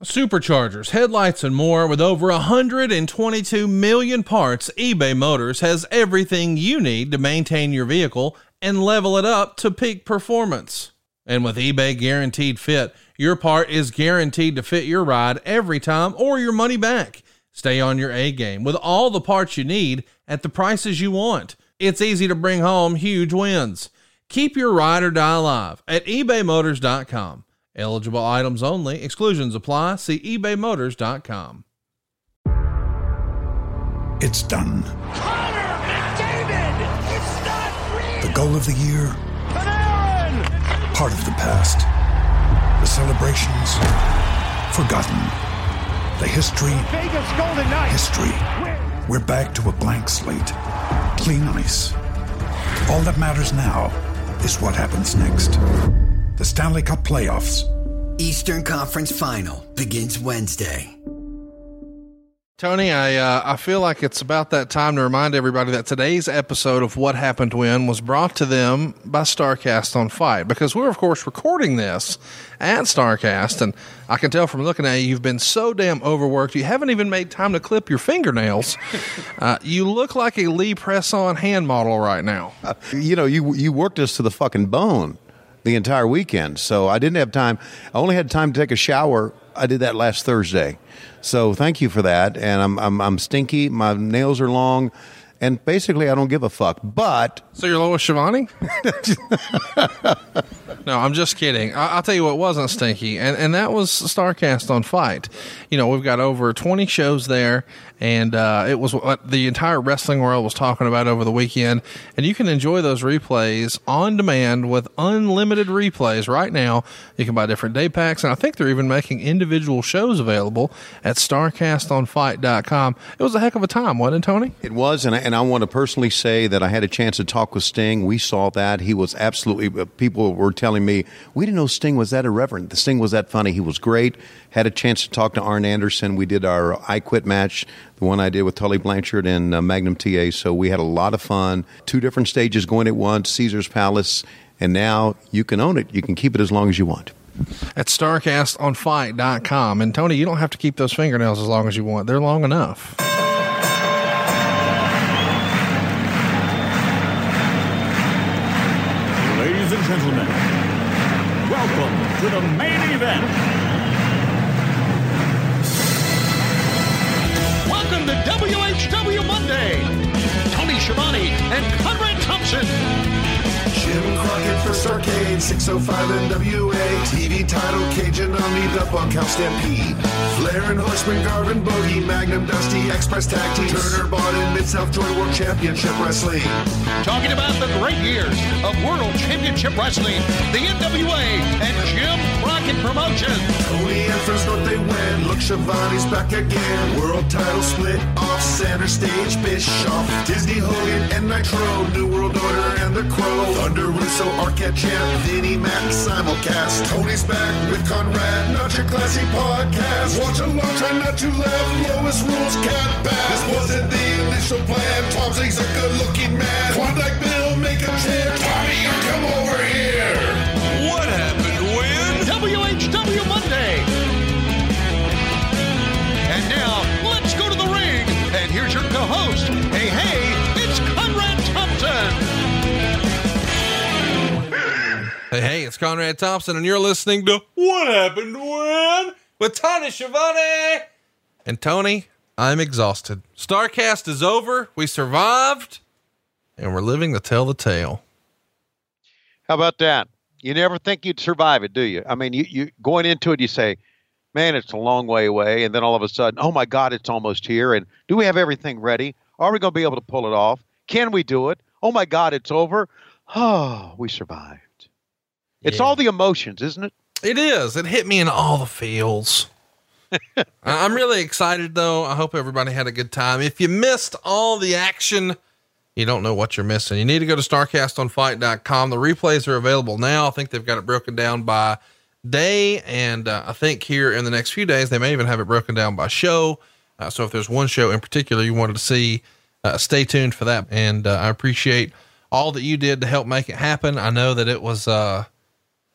Superchargers, headlights, and more. With over 122 million parts, eBay Motors has everything you need to maintain your vehicle and level it up to peak performance. And with eBay Guaranteed Fit, your part is guaranteed to fit your ride every time or your money back. Stay on your A game with all the parts you need at the prices you want. It's easy to bring home huge wins. Keep your ride or die alive at ebaymotors.com. Eligible items only. Exclusions apply. See ebaymotors.com. It's done. Connor McDavid! It's not real! The goal of the year. Panarin! Part of the past. The celebrations. Forgotten. The history. Vegas Golden Knights! History. We're back to a blank slate. Clean ice. All that matters now is what happens next. The Stanley Cup Playoffs. Eastern Conference Final begins Wednesday. Tony, I feel like it's about that time to remind everybody that today's episode of What Happened When was brought to them by StarCast on Fight, because we're, of course, recording this at StarCast, and I can tell from looking at you, you've been so damn overworked, you haven't even made time to clip your fingernails. You look like a Lee Press-On hand model right now. You worked us to the fucking bone the entire weekend, so I didn't have time. I only had time to take a shower. I did that last Thursday, so thank you for that. And I'm stinky. My nails are long, and basically I don't give a fuck. But so you're Lois Shivani? No, I'm just kidding. I'll tell you what wasn't stinky, and that was StarCast on Fight. We've got over 20 shows there, and it was what the entire wrestling world was talking about over the weekend. And you can enjoy those replays on demand with unlimited replays right now. You can buy different day packs, and I think they're even making individual shows available at StarCastOnFight.com. It was a heck of a time, wasn't it, Tony? It was, and I want to personally say that I had a chance to talk with Sting. We saw that. He was absolutely, people were telling me, we didn't know Sting was that irreverent. The Sting was that funny. He was great. Had a chance to talk to Arn Anderson. We did our I Quit match, the one I did with Tully Blanchard and Magnum TA. So we had a lot of fun. 2 different stages going at once, Caesar's Palace, and now you can own it. You can keep it as long as you want. At StarCastOnFight.com. And Tony, you don't have to keep those fingernails as long as you want. They're long enough. Ladies and gentlemen, welcome to the main event. Welcome to WHW Monday. Tony Schiavone and Conrad Thompson. Jim Crockett First Arcade, 605 NWA. TV title, Cajun Omni, the Bunkhouse Stampede. Flair and Horseman, Garvin Bogey, Magnum Dusty, Express Tag Team. Turner bought in Mid-South Joint World Championship Wrestling. Talking about the great years of World Championship Wrestling, the NWA, and Jim Crockett Promotions. Tony and First North they win. Look, Shivani's back again. World title split off center stage. Bischoff, Disney Hogan, and Nitro. New World Order and the Crow. Thunder Russo, Arquette Champ, Vinnie Mac, simulcast. Tony's back with Conrad, not your classy podcast. Watch along, try not to laugh. Lowest rules, cat back. This wasn't the initial plan. Tom Zigg's a good-looking man. Klondike Bill, make a chair. Tommy, you come over here. What happened when? WHW Monday. And now, let's go to the ring. And here's your co-host. Hey, it's Conrad Thompson. Hey, it's Conrad Thompson, and you're listening to What Happened When with Tony Schiavone. And Tony, I'm exhausted. StarCast is over. We survived, and we're living to tell the tale. How about that? You never think you'd survive it, do you? I mean, you going into it, you say, man, it's a long way away. And then all of a sudden, oh my God, it's almost here. And do we have everything ready? Are we going to be able to pull it off? Can we do it? Oh my God, it's over. Oh, we survived. It's all the emotions, isn't it? It is. It hit me in all the feels. I'm really excited, though. I hope everybody had a good time. If you missed all the action, you don't know what you're missing. You need to go to StarCastOnFight.com. The replays are available now. I think they've got it broken down by day, and I think here in the next few days, they may even have it broken down by show. So if there's one show in particular you wanted to see, stay tuned for that. And I appreciate all that you did to help make it happen. I know that it was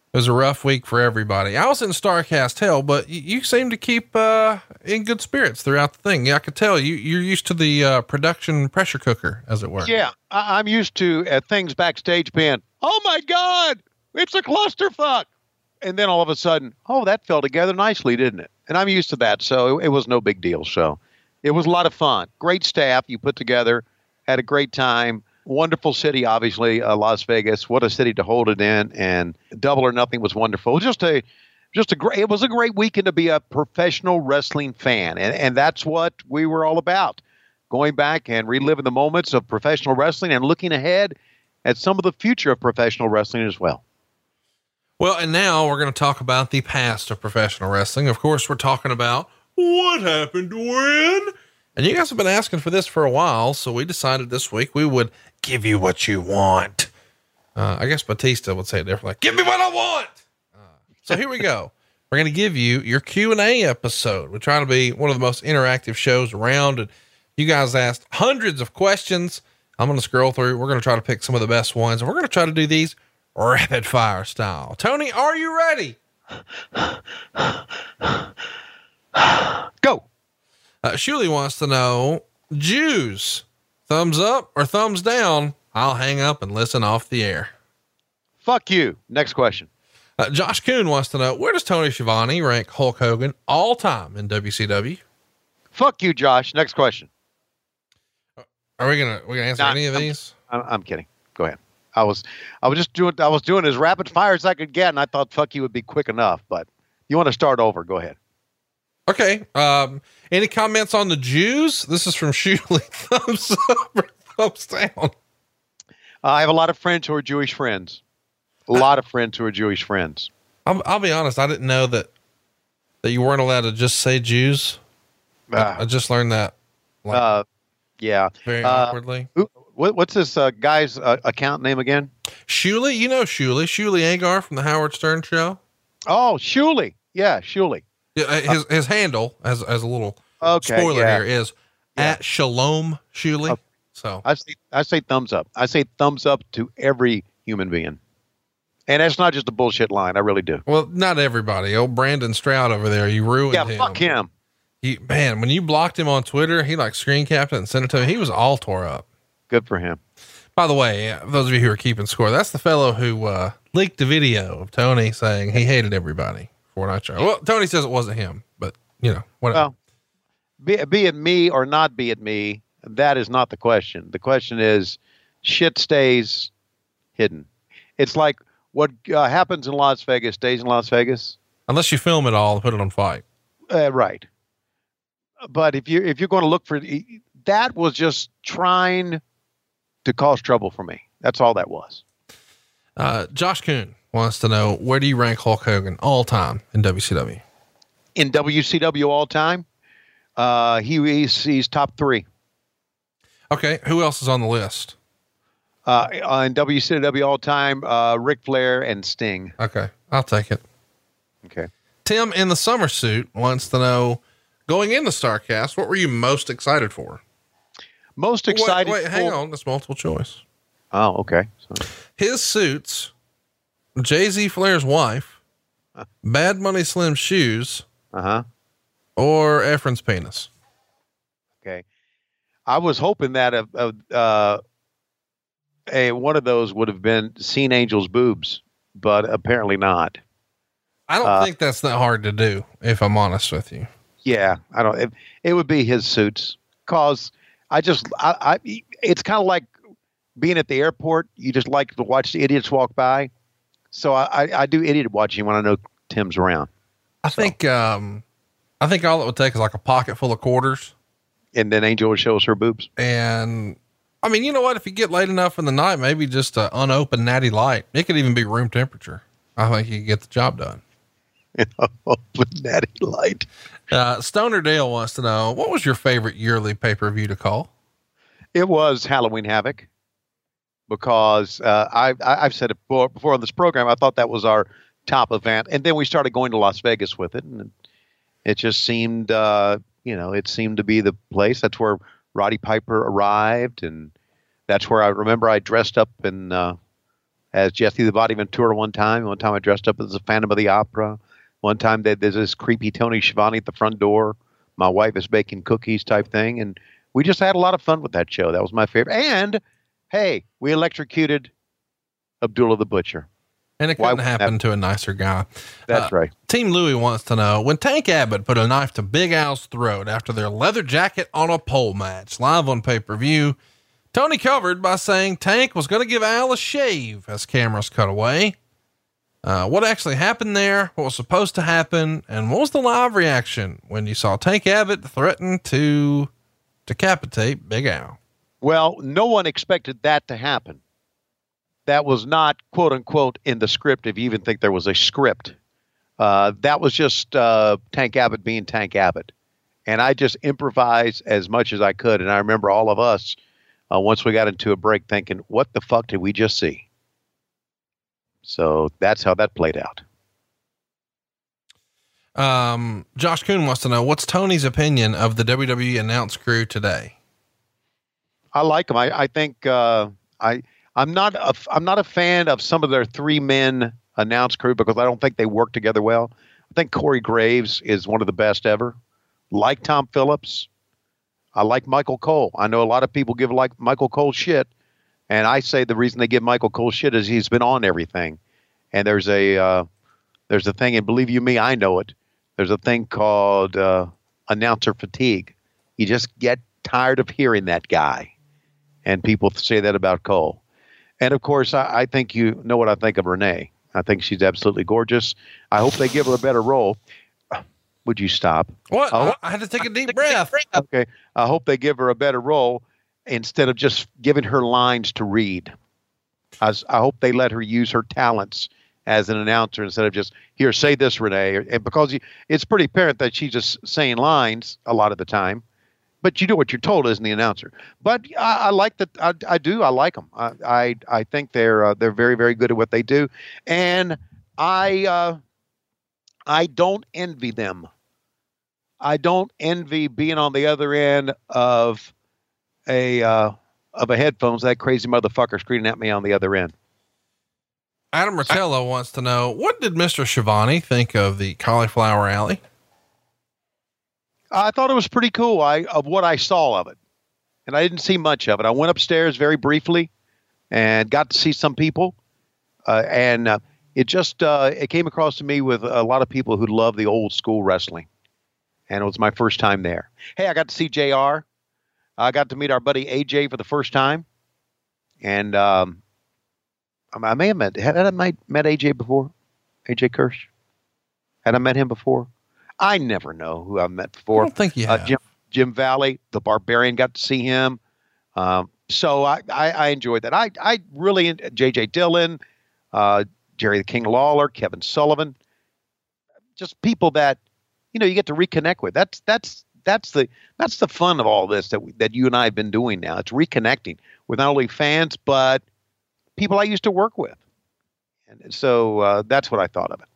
It was a rough week for everybody. I was in StarCast hell, but you seem to keep in good spirits throughout the thing. Yeah, I could tell you're used to the production pressure cooker, as it were. Yeah, I'm used to things backstage being, oh my God, it's a clusterfuck. And then all of a sudden, oh, that fell together nicely, didn't it? And I'm used to that, so it was no big deal. So it was a lot of fun. Great staff you put together, had a great time. Wonderful city, obviously, Las Vegas. What a city to hold it in, and Double or Nothing was wonderful. It was a great weekend to be a professional wrestling fan, and that's what we were all about. Going back and reliving the moments of professional wrestling and looking ahead at some of the future of professional wrestling as well. Well, and now we're going to talk about the past of professional wrestling. Of course, we're talking about what happened when. And you guys have been asking for this for a while, so we decided this week we would give you what you want. I guess Batista would say it differently. Give me what I want. So here we go. We're going to give you your Q&A episode. We're trying to be one of the most interactive shows around. And you guys asked hundreds of questions. I'm going to scroll through. We're going to try to pick some of the best ones. And we're going to try to do these rapid fire style. Tony, are you ready? Go. Shuli wants to know, Jews, thumbs up or thumbs down? I'll hang up and listen off the air. Fuck you. Next question. Josh Kuhn wants to know, where does Tony Schiavone rank Hulk Hogan all time in WCW? Fuck you, Josh. Next question. Are we gonna answer any of these? I'm kidding. Go ahead. I was doing as rapid fire as I could get, and I thought fuck you would be quick enough, but you want to start over. Go ahead. Okay. Any comments on the Jews? This is from Shuli. Thumbs up or thumbs down? I have a lot of friends who are Jewish friends. I'll be honest. I didn't know that you weren't allowed to just say Jews. I just learned that. Yeah. Very awkwardly. What's this guy's account name again? Shuli. You know Shuli Agar from the Howard Stern show. Oh, Shuli. Yeah, Shuli. Yeah, his handle as a little spoiler here is at Shalom Shuli. Okay. So I say thumbs up. I say thumbs up to every human being. And that's not just a bullshit line. I really do. Well, not everybody. Old Brandon Stroud over there, you ruined him. Yeah, fuck him. Man, when you blocked him on Twitter, he screen capped it and sent it to me. He was all tore up. Good for him. By the way, those of you who are keeping score, that's the fellow who leaked the video of Tony saying he hated everybody for not sure. Well, Tony says it wasn't him, but whatever. Well, be it me or not be it me, that is not the question. The question is, shit stays hidden. It's like what happens in Las Vegas stays in Las Vegas, unless you film it all and put it on Fight. Right. But if you're going to look for that, was just trying to cause trouble for me. That's all that was. Josh Kuhn wants to know, where do you rank Hulk Hogan all time in WCW? In WCW all time, he's top 3. Okay, who else is on the list? In WCW all time, Ric Flair and Sting. Okay, I'll take it. Okay. Tim in the summer suit wants to know, going into StarCast, what were you most excited for? Most excited. Wait, hang on. That's multiple choice. Oh, okay. Sorry. His suits, Jay-Z Flair's wife, Bad Money Slim's shoes, or Efren's penis. Okay. I was hoping that one of those would have been Seen Angel's boobs, but apparently not. I don't think that's that hard to do, if I'm honest with you. Yeah, I don't. It would be his suits, cause it's kind of like being at the airport. You just like to watch the idiots walk by. So I do idiot watching when I know Tim's around. I think all it would take is like a pocket full of quarters, and then Angel would show us her boobs. And I mean, you know what? If you get late enough in the night, maybe just an unopened Natty Light. It could even be room temperature. I think you could get the job done. Natty Light. Stoner Dale wants to know, what was your favorite yearly pay-per-view to call? It was Halloween Havoc, because I've said it before on this program. I thought that was our top event, and then we started going to Las Vegas with it, and it just seemed, it seemed to be the place. That's where Roddy Piper arrived, and that's where I remember I dressed up and as Jesse the Body Ventura one time. One time I dressed up as a Phantom of the Opera. One time there's this creepy Tony Schiavone at the front door. My wife is baking cookies type thing. And we just had a lot of fun with that show. That was my favorite. And, hey, we electrocuted Abdullah the Butcher. And it couldn't happen to a nicer guy. That's right. Team Louie wants to know, when Tank Abbott put a knife to Big Al's throat after their leather jacket on a pole match live on pay-per-view, Tony covered by saying Tank was going to give Al a shave as cameras cut away. What actually happened there? What was supposed to happen? And what was the live reaction when you saw Tank Abbott threaten to decapitate Big Al? Well, no one expected that to happen. That was not, quote unquote, in the script, if you even think there was a script. That was just Tank Abbott being Tank Abbott. And I just improvised as much as I could. And I remember all of us, once we got into a break, thinking, what the fuck did we just see? So that's how that played out. Josh Kuhn wants to know, what's Tony's opinion of the WWE announce crew today? I like them. I think I'm not a fan of some of their 3-men announce crew because I don't think they work together well. I think Corey Graves is one of the best ever. Like Tom Phillips. I like Michael Cole. I know a lot of people give Michael Cole shit. And I say the reason they give Michael Cole shit is he's been on everything. And there's a thing, and believe you me, I know it. There's a thing called announcer fatigue. You just get tired of hearing that guy. And people say that about Cole. And of course, I think you know what I think of Renee. I think she's absolutely gorgeous. I hope they give her a better role. Would you stop? What? I had to take a deep breath. Okay. I hope they give her a better role instead of just giving her lines to read. I hope they let her use her talents as an announcer instead of just, here, say this, Renee. And because it's pretty apparent that she's just saying lines a lot of the time. But you do what you're told as the announcer. But I like that. I do. I like them. I think they're very, very good at what they do, and I don't envy them. I don't envy being on the other end of a headphones. That crazy motherfucker screaming at me on the other end. Adam Rotella wants to know, what did Mr. Schiavone think of the Cauliflower Alley? I thought it was pretty cool of what I saw of it. And I didn't see much of it. I went upstairs very briefly and got to see some people. It came across to me with a lot of people who love the old school wrestling. And it was my first time there. Hey, I got to see JR. I got to meet our buddy AJ for the first time. And I may have had I met AJ before? AJ Kirsch? Had I met him before? I never know who I've met before. I don't think you have. Jim Valley, the Barbarian, got to see him. So I enjoyed that. I really, J.J. Dillon, Jerry the King Lawler, Kevin Sullivan, just people that, you get to reconnect with. That's the fun of all this that you and I have been doing now. It's reconnecting with not only fans, but people I used to work with. And so that's what I thought of it.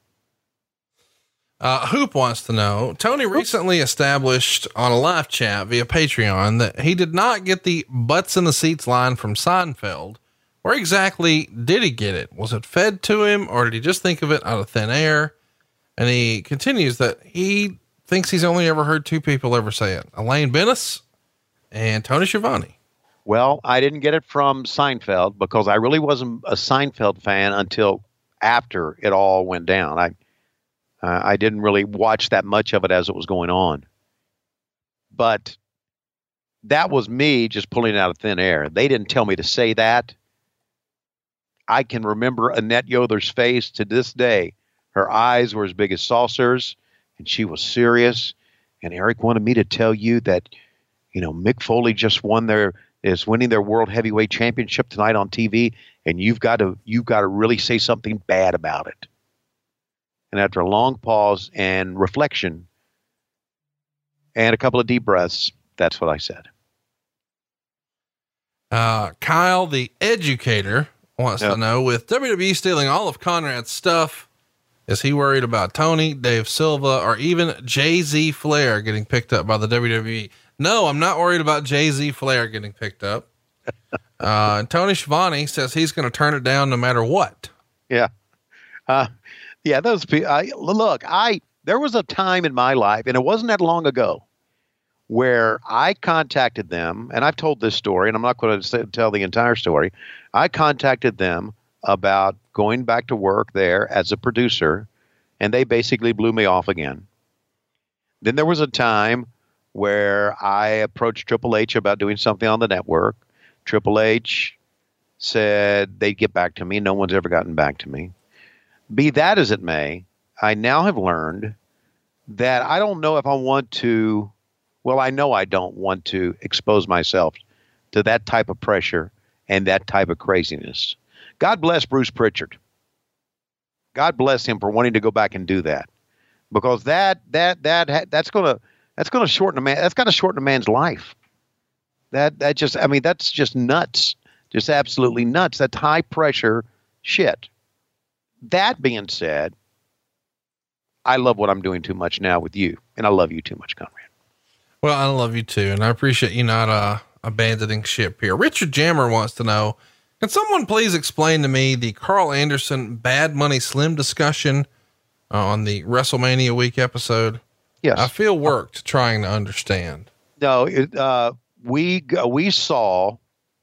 Hoop wants to know, Tony recently established on a live chat via Patreon that he did not get the butts in the seats line from Seinfeld. Where exactly did he get it? Was it fed to him, or did he just think of it out of thin air? And he continues that he thinks he's only ever heard 2 people ever say it, Elaine Bennis and Tony Schiavone. Well, I didn't get it from Seinfeld because I really wasn't a Seinfeld fan until after it all went down. I didn't really watch that much of it as it was going on. But that was me just pulling it out of thin air. They didn't tell me to say that. I can remember Annette Yoder's face to this day. Her eyes were as big as saucers, and she was serious. And Eric wanted me to tell you that, Mick Foley just is winning their World Heavyweight Championship tonight on TV, and you've got to really say something bad about it. And after a long pause and reflection and a couple of deep breaths, that's what I said. Kyle, the educator, wants to know, with WWE stealing all of Conrad's stuff, is he worried about Tony, Dave Silva, or even Jay-Z Flair getting picked up by the WWE? No, I'm not worried about Jay-Z Flair getting picked up. Tony Schiavone says he's going to turn it down no matter what. Yeah. Yeah, those people, there was a time in my life, and it wasn't that long ago, where I contacted them, and I've told this story, and I'm not going to tell the entire story. I contacted them about going back to work there as a producer, and they basically blew me off again. Then there was a time where I approached Triple H about doing something on the network. Triple H said they'd get back to me. No one's ever gotten back to me. Be that as it may, I now have learned that I don't know if I want to, well, I know I don't want to expose myself to that type of pressure and that type of craziness. God bless Bruce Pritchard. God bless him for wanting to go back and do that, because that's going to shorten a man. That's got to shorten a man's life. That's just nuts. Just absolutely nuts. That's high pressure shit. That being said, I love what I'm doing too much now with you, and I love you too much, Conrad. Well, I love you too, and I appreciate you not abandoning ship here. Richard Jammer wants to know, can someone please explain to me the Carl Anderson Bad Money Slim discussion on the WrestleMania week episode? Yes. I feel worked trying to understand. No, we saw,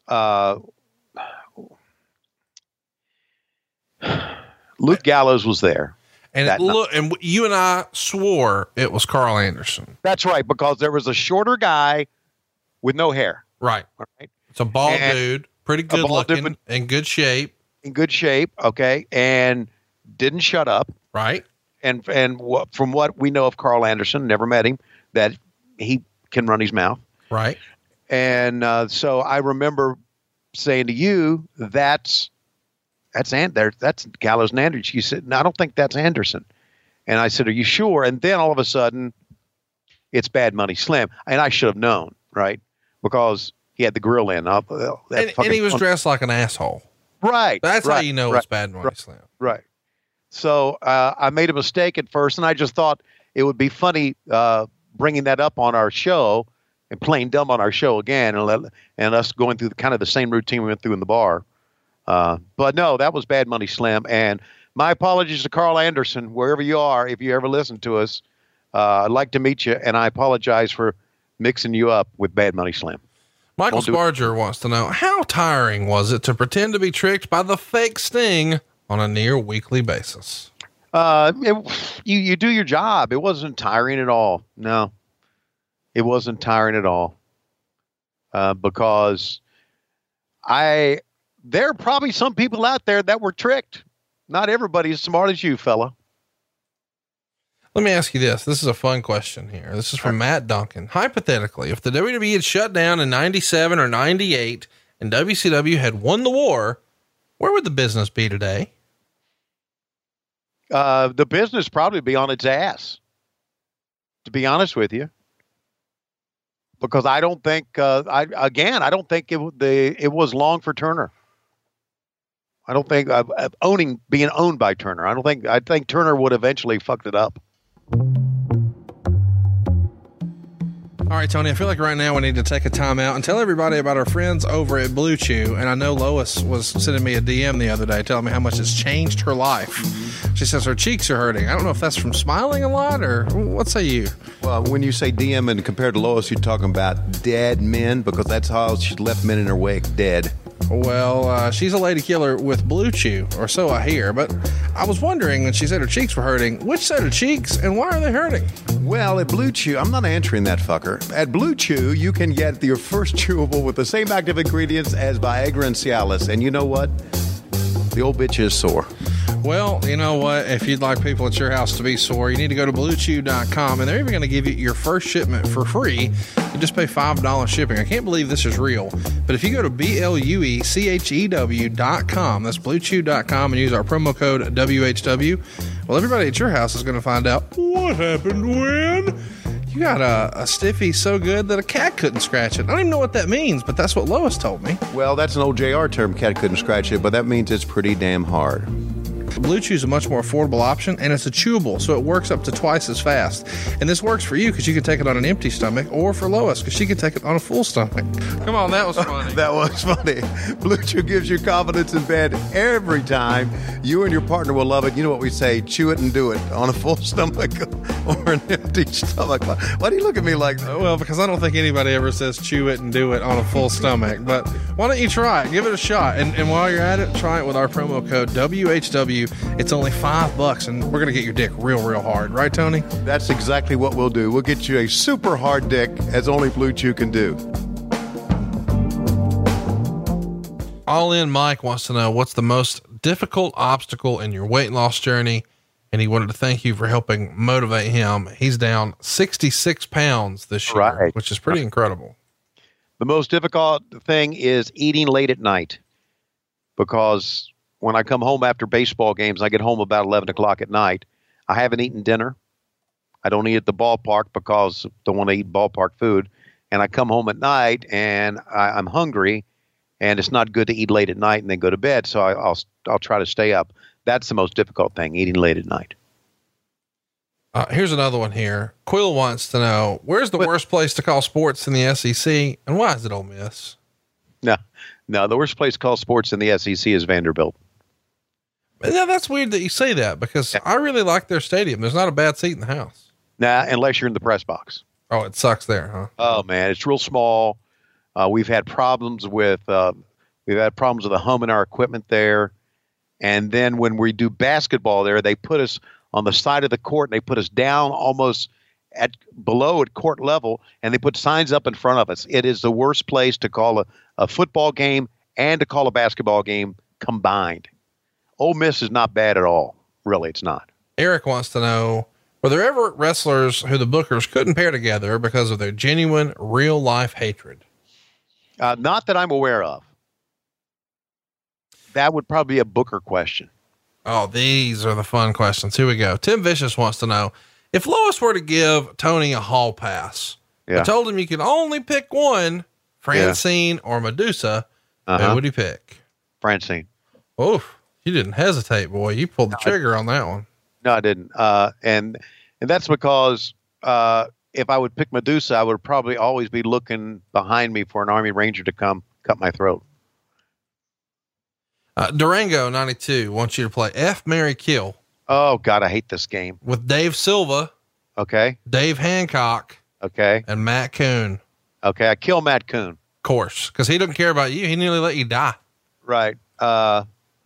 Luke Gallows was there. And and you and I swore it was Carl Anderson. That's right, because there was a shorter guy with no hair. Right. All right. It's a bald dude, pretty good looking, in good shape. In good shape, okay, and didn't shut up. Right. And from what we know of Carl Anderson, never met him, that he can run his mouth. Right. And so I remember saying to you, that's Gallows and Anderson. She said, no, I don't think that's Anderson. And I said, are you sure? And then all of a sudden, it's Bad Money Slim. And I should have known, right? Because he had the grill in. And he was dressed like an asshole. Right. That's how you know it's Bad Money Slim. Right. So I made a mistake at first, and I just thought it would be funny bringing that up on our show and playing dumb on our show again, and us going through kind of the same routine we went through in the bar. But no, that was Bad Money Slim. And my apologies to Carl Anderson, wherever you are, if you ever listen to us. I'd like to meet you, and I apologize for mixing you up with Bad Money Slim. Michael Sparger wants to know, how tiring was it to pretend to be tricked by the fake Sting on a near weekly basis? You do your job. It wasn't tiring at all. No, it wasn't tiring at all. Because there are probably some people out there that were tricked. Not everybody as smart as you, fella. Let me ask you this. This is a fun question here. This is from Matt Duncan. Hypothetically, if the WWE had shut down in 97 or 98 and WCW had won the war, where would the business be today? The business probably be on its ass, to be honest with you. Because I don't think, I don't think it was long for Turner. I don't think being owned by Turner. I think Turner would eventually fucked it up. All right, Tony, I feel like right now we need to take a time out and tell everybody about our friends over at Blue Chew. And I know Lois was sending me a DM the other day telling me how much it's changed her life. Mm-hmm. She says her cheeks are hurting. I don't know if that's from smiling a lot, or what say you? Well, when you say DM and compared to Lois, you're talking about dead men, because that's how she's left men in her wake, dead. Well, she's a lady killer with Blue Chew, or so I hear. But I was wondering, when she said her cheeks were hurting, which set of cheeks and why are they hurting? Well, at Blue Chew, I'm not answering that fucker. At Blue Chew, you can get your first chewable with the same active ingredients as Viagra and Cialis. And you know what? The old bitch is sore. Well, you know what? If you'd like people at your house to be sore, you need to go to BlueChew.com, and they're even going to give you your first shipment for free. You just pay $5 shipping. I can't believe this is real. But if you go to BlueChew.com, that's BlueChew.com, and use our promo code WHW, well, everybody at your house is going to find out what happened when you got a stiffy so good that a cat couldn't scratch it. I don't even know what that means, but that's what Lois told me. Well, that's an old JR term, cat couldn't scratch it, but that means it's pretty damn hard. Blue Chew is a much more affordable option, and it's a chewable, so it works up to twice as fast. And this works for you because you can take it on an empty stomach, or for Lois because she can take it on a full stomach. Come on, that was funny. That was funny. Blue Chew gives you confidence in bed every time. You and your partner will love it. You know what we say, chew it and do it on a full stomach or an empty stomach. Why do you look at me like that? Well, because I don't think anybody ever says chew it and do it on a full stomach. But why don't you try it? Give it a shot. And while you're at it, try it with our promo code WHW. It's only $5, and we're going to get your dick real, real hard. Right, Tony? That's exactly what we'll do. We'll get you a super hard dick, as only Blue Chew can do. All In Mike wants to know what's the most difficult obstacle in your weight loss journey. And he wanted to thank you for helping motivate him. He's down 66 pounds this year, Right. which is pretty incredible. The most difficult thing is eating late at night, because when I come home after baseball games, I get home about 11 o'clock at night. I haven't eaten dinner. I don't eat at the ballpark because I don't want to eat ballpark food. And I come home at night and I'm hungry, and it's not good to eat late at night and then go to bed. So I'll try to stay up. That's the most difficult thing, eating late at night. Here's another one here. Quill wants to know, where's the worst place to call sports in the SEC, and why is it Ole Miss? No, the worst place to call sports in the SEC is Vanderbilt. Yeah, that's weird that you say that, because I really like their stadium. There's not a bad seat in the house. Nah, unless you're in the press box. Oh, it sucks there, huh? Oh man, it's real small. We've had problems with the hum in our equipment there. And then when we do basketball there, they put us on the side of the court, and they put us down almost below at court level, and they put signs up in front of us. It is the worst place to call a football game and to call a basketball game combined. Ole Miss is not bad at all. Really, it's not. Eric wants to know, were there ever wrestlers who the bookers couldn't pair together because of their genuine real life hatred? Not that I'm aware of. That would probably be a Booker question. Oh, these are the fun questions. Here we go. Tim Vicious wants to know, if Lois were to give Tony a hall pass, I told him you could only pick one, Francine or Medusa, who would he pick? Francine. Oof, you didn't hesitate, boy. You pulled the trigger on that one. No, I didn't. And that's because if I would pick Medusa, I would probably always be looking behind me for an Army Ranger to come cut my throat. Durango 92 wants you to play F, Marry, Kill. Oh God, I hate this game. With Dave Silva. Okay. Dave Hancock. Okay. And Matt Coon. Okay. I kill Matt Coon. Of course. Cause he doesn't care about you. He nearly let you die. Right. I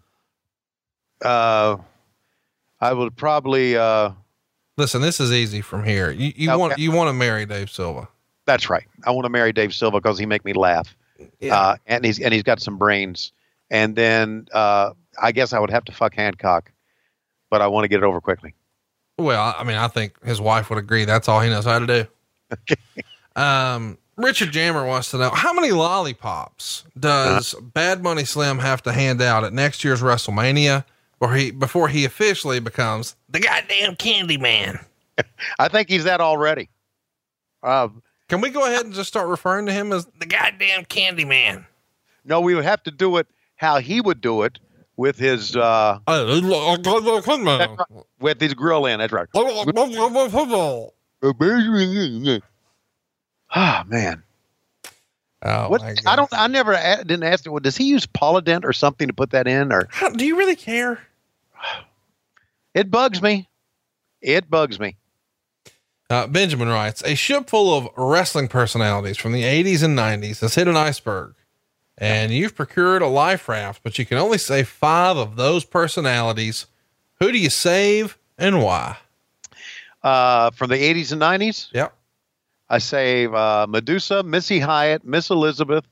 would probably, listen, this is easy from here. You want to marry Dave Silva. That's right. I want to marry Dave Silva because he make me laugh. Yeah. And he's got some brains. And then, I guess I would have to fuck Hancock, but I want to get it over quickly. Well, I mean, I think his wife would agree. That's all he knows how to do. Okay. Richard Jammer wants to know, how many lollipops does Bad Money Slim have to hand out at next year's WrestleMania before he officially becomes the goddamn Candy Man? I think he's that already. Can we go ahead and just start referring to him as the goddamn Candy Man? No, we would have to do it how he would do it with his with his grill in. That's right. Ah, man. Oh, what? my God. I never didn't ask him. Does he use Polydent or something to put that in? Or Do you really care? it bugs me. It bugs me. Benjamin writes, a ship full of wrestling personalities from the 80s and 90s has hit an iceberg, and you've procured a life raft, but you can only save 5 of those personalities. Who do you save and why? From the 80s and 90s? Yep. I save Medusa, Missy Hyatt, Miss Elizabeth,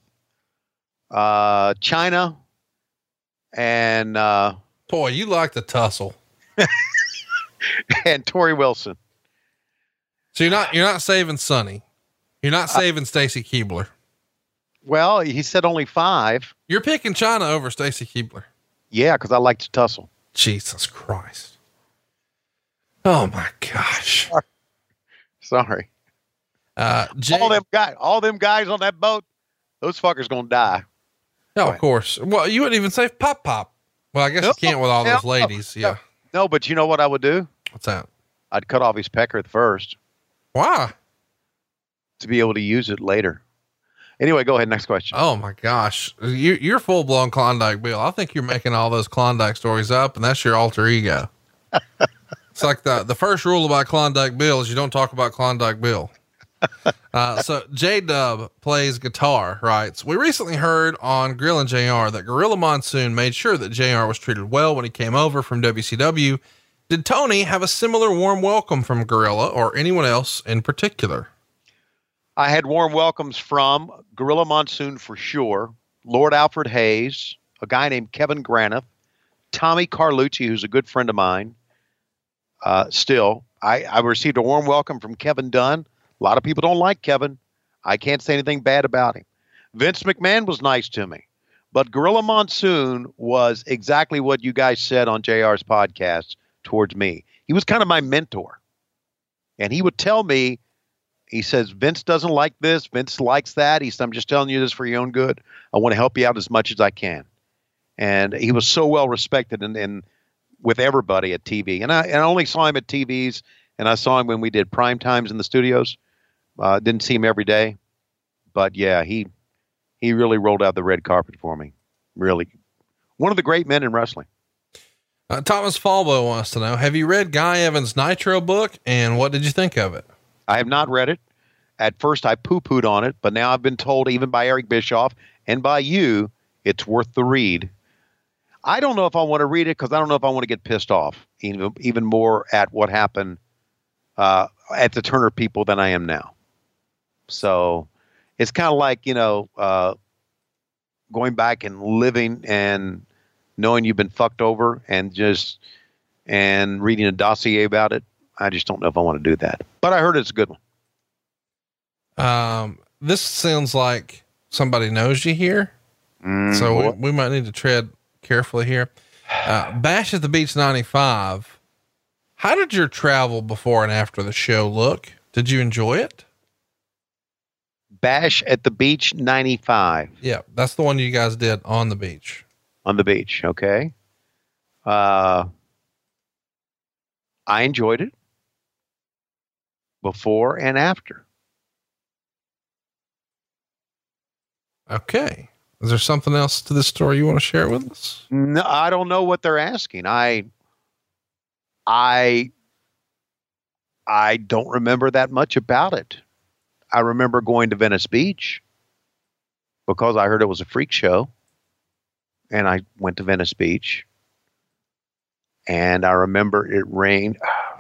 China, and Boy, you like to tussle. and Tori Wilson. So you're not saving Sonny. You're not saving Stacy Keibler. Well, he said only 5. You're picking China over Stacy Keibler. Yeah, because I like to tussle. Jesus Christ. Oh my gosh. Sorry. Jay, all them guys on that boat, those fuckers gonna die. oh, of course. Well, you wouldn't even save Pop Pop. Well, I guess you can't with all those ladies. Yeah. No, but you know what I would do? What's that? I'd cut off his pecker at first Why? to be able to use it later. Anyway, go ahead. Next question. Oh my gosh. You're full blown Klondike Bill. I think you're making all those Klondike stories up, and that's your alter ego. It's like the first rule about Klondike Bill is you don't talk about Klondike Bill. So J-Dub plays guitar, writes, we recently heard on Grill and JR that Gorilla Monsoon made sure that JR was treated well when he came over from WCW. Did Tony have a similar warm welcome from Gorilla or anyone else in particular? I had warm welcomes from Gorilla Monsoon for sure, Lord Alfred Hayes, a guy named Kevin Graniff, Tommy Carlucci, who's a good friend of mine. Still, I received a warm welcome from Kevin Dunn. A lot of people don't like Kevin. I can't say anything bad about him. Vince McMahon was nice to me, but Gorilla Monsoon was exactly what you guys said on JR's podcast towards me. He was kind of my mentor, and he would tell me, he says, Vince doesn't like this. Vince likes that. He said, I'm just telling you this for your own good. I want to help you out as much as I can. And he was so well respected and with everybody at TV. And I only saw him at TVs, and I saw him when we did prime times in the studios. Didn't see him every day, but yeah, he really rolled out the red carpet for me. Really, one of the great men in wrestling. Thomas Falbo wants to know, have you read Guy Evans' Nitro book, and what did you think of it? I have not read it. At first I poo-pooed on it, but now I've been told, even by Eric Bischoff and by you, it's worth the read. I don't know if I want to read it because I don't know if I want to get pissed off even more at what happened at the Turner people than I am now. So it's kind of like, going back and living and knowing you've been fucked over and reading a dossier about it. I just don't know if I want to do that, but I heard it's a good one. This sounds like somebody knows you here. So we might need to tread carefully here. Bash at the Beach 95. How did your travel before and after the show look? Did you enjoy it? Bash at the Beach 95. Yeah. That's the one you guys did on the beach. On the beach. Okay. I enjoyed it before and after. Okay. Is there something else to this story you want to share with us? No, I don't know what they're asking. I don't remember that much about it. I remember going to Venice Beach because I heard it was a freak show, and I went to Venice Beach, and I remember it rained.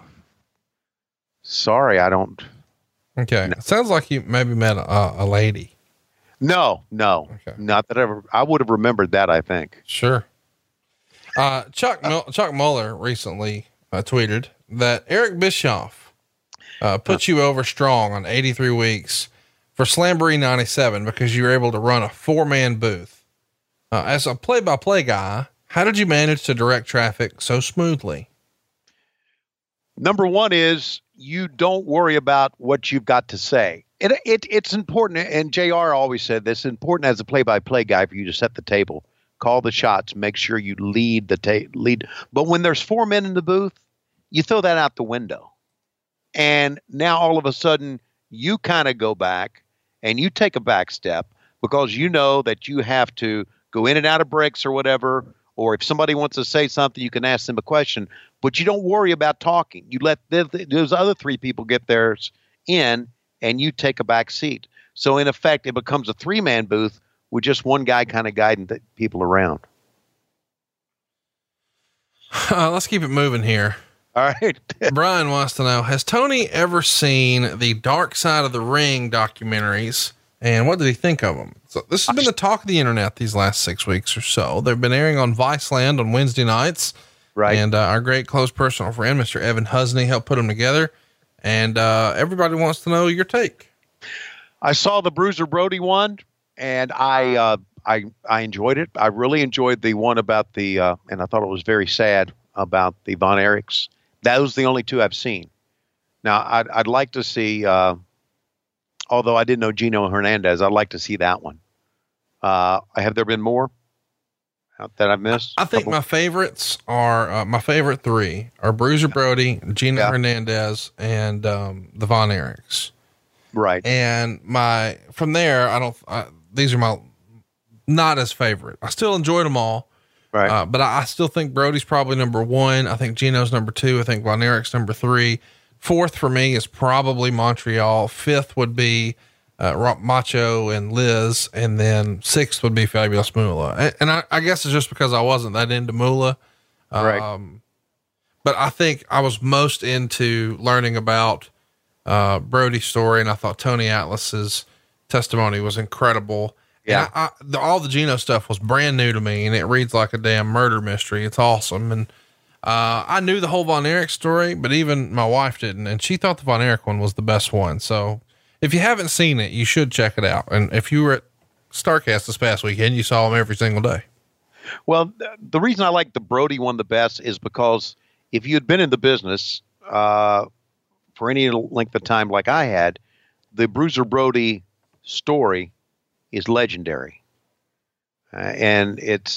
Sorry, I don't. Okay. No. It sounds like you maybe met a lady. No, okay. Not that I would have remembered that, I think. Sure. Chuck Muller recently tweeted that Eric Bischoff put you over strong on 83 weeks for Slamboree 97 because you were able to run a 4-man booth. As a play-by-play guy, how did you manage to direct traffic so smoothly? Number one is you don't worry about what you've got to say. It's important, and JR always said this, important as a play-by-play guy for you to set the table, call the shots, make sure you lead. But when there's 4 men in the booth, you throw that out the window. And now all of a sudden you kind of go back and you take a back step because you know that you have to go in and out of breaks or whatever, or if somebody wants to say something, you can ask them a question, but you don't worry about talking. You let those other 3 people get theirs in, and you take a back seat. So in effect, it becomes a 3-man booth with just one guy kind of guiding the people around. Let's keep it moving here. All right. Brian wants to know, has Tony ever seen the Dark Side of the Ring documentaries, and what did he think of them? So this has been the talk of the internet these last 6 weeks or so. They've been airing on Viceland on Wednesday nights. Right. And our great close personal friend, Mr. Evan Husney, helped put them together. And everybody wants to know your take. I saw the Bruiser Brody one, and I enjoyed it. I really enjoyed the one about the, and I thought it was very sad about the Von Erichs. That was the only 2 I've seen. Now I'd like to see, although I didn't know Gino Hernandez, I'd like to see that one. Have there been more? that I've missed? I think my favorites are, my favorite three are Bruiser Brody, Gino Hernandez, and, the Von Erichs. Right. And from there, these are my not as favorite. I still enjoyed them all. Right. But I still think Brody's probably number one. I think Gino's number two. I think Von Erich's number three. Fourth for me is probably Montreal. Fifth would be, Macho and Liz. And then sixth would be Fabulous Moolah. And I guess it's just because I wasn't that into Moolah. Right. But I think I was most into learning about, Brody's story. And I thought Tony Atlas's testimony was incredible. Yeah. And all the Gino stuff was brand new to me, and it reads like a damn murder mystery. It's awesome. And, I knew the whole Von Erich story, but even my wife didn't, and she thought the Von Erich one was the best one. So if you haven't seen it, you should check it out. And if you were at StarCast this past weekend, you saw them every single day. Well, the reason I like the Brody one the best is because if you had been in the business, for any length of time, like I had, the Bruiser Brody story is legendary. And it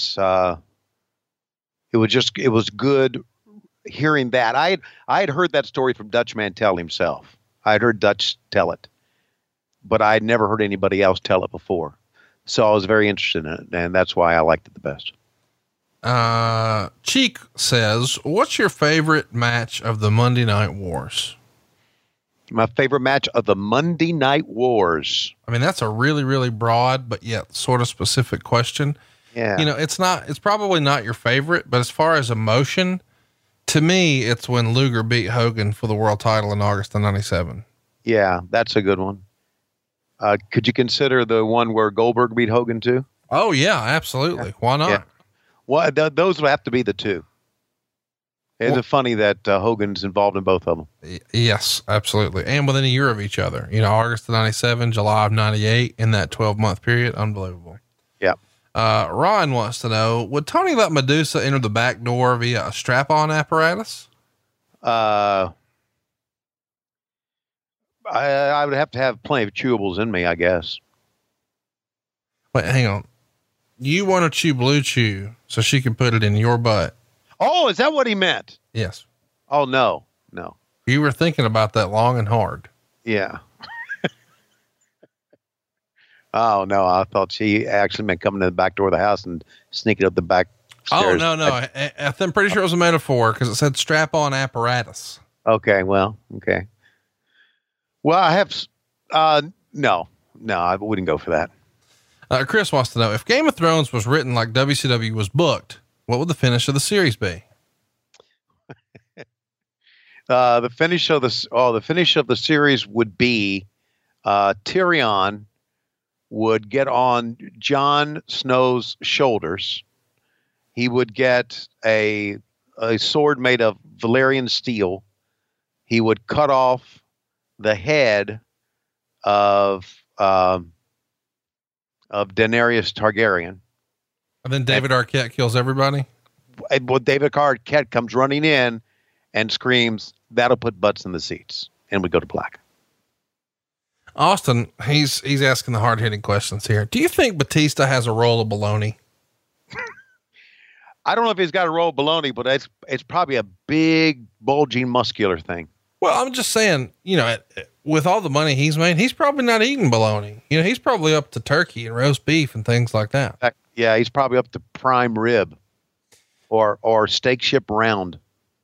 was good hearing that. I had heard that story from Dutch Mantell himself. I had heard Dutch tell it, but I had never heard anybody else tell it before. So I was very interested in it, and that's why I liked it the best. Cheek says, what's your favorite match of the Monday Night Wars? My favorite match of the Monday Night Wars. I mean, that's a really, really broad, but yet sort of specific question. Yeah. You know, it's probably not your favorite, but as far as emotion, to me, it's when Luger beat Hogan for the world title in August of 97. Yeah, that's a good one. Could you consider the one where Goldberg beat Hogan too? Oh yeah, absolutely. Yeah. Why not? Yeah. Well, those would have to be the two. It's funny that Hogan's involved in both of them. Yes, absolutely. And within a year of each other, you know, August of 97, July of 98, in that 12-month period. Unbelievable. Yeah. Ron wants to know, would Tony let Medusa enter the back door via a strap-on apparatus? I would have to have plenty of chewables in me, I guess. Wait, hang on. You want to chew Blue Chew so she can put it in your butt? Oh, is that what he meant? Yes. Oh, no. You were thinking about that long and hard. Yeah. Oh, no. I thought she actually meant coming to the back door of the house and sneaking up the back stairs. Oh, no. I'm pretty sure it was a metaphor because it said strap on apparatus. Okay. Well, I have, no, I wouldn't go for that. Chris wants to know, if Game of Thrones was written like WCW was booked, what would the finish of the series be? The finish of the series would be, Tyrion would get on Jon Snow's shoulders. He would get a sword made of Valyrian steel. He would cut off the head of Daenerys Targaryen. And then David Arquette kills everybody. Well, David Arquette comes running in and screams, "That'll put butts in the seats," and we go to black. Austin, he's asking the hard hitting questions here. Do you think Batista has a roll of baloney? I don't know if he's got a roll of baloney, but it's probably a big bulging muscular thing. Well, I'm just saying, you know, with all the money he's made, he's probably not eating bologna. You know, he's probably up to turkey and roast beef and things like that. Yeah, he's probably up to prime rib or steamship round.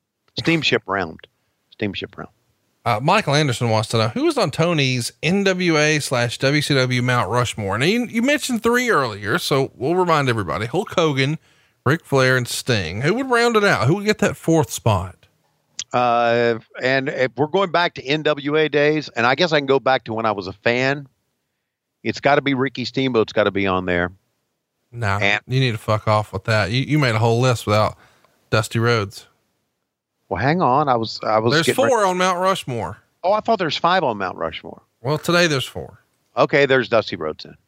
Michael Anderson wants to know, who was on Tony's NWA/WCW Mount Rushmore? Now you mentioned 3 earlier, so we'll remind everybody: Hulk Hogan, Ric Flair, and Sting. Who would round it out? Who would get that 4th spot? And if we're going back to NWA days, and I guess I can go back to when I was a fan, it's got to be Ricky Steamboat's got to be on there. Nah, you need to fuck off with that. You made a whole list without Dusty Rhodes. Well, hang on. I was. There's 4 on Mount Rushmore. Oh, I thought there's 5 on Mount Rushmore. Well, today there's 4. Okay, there's Dusty Rhodes in.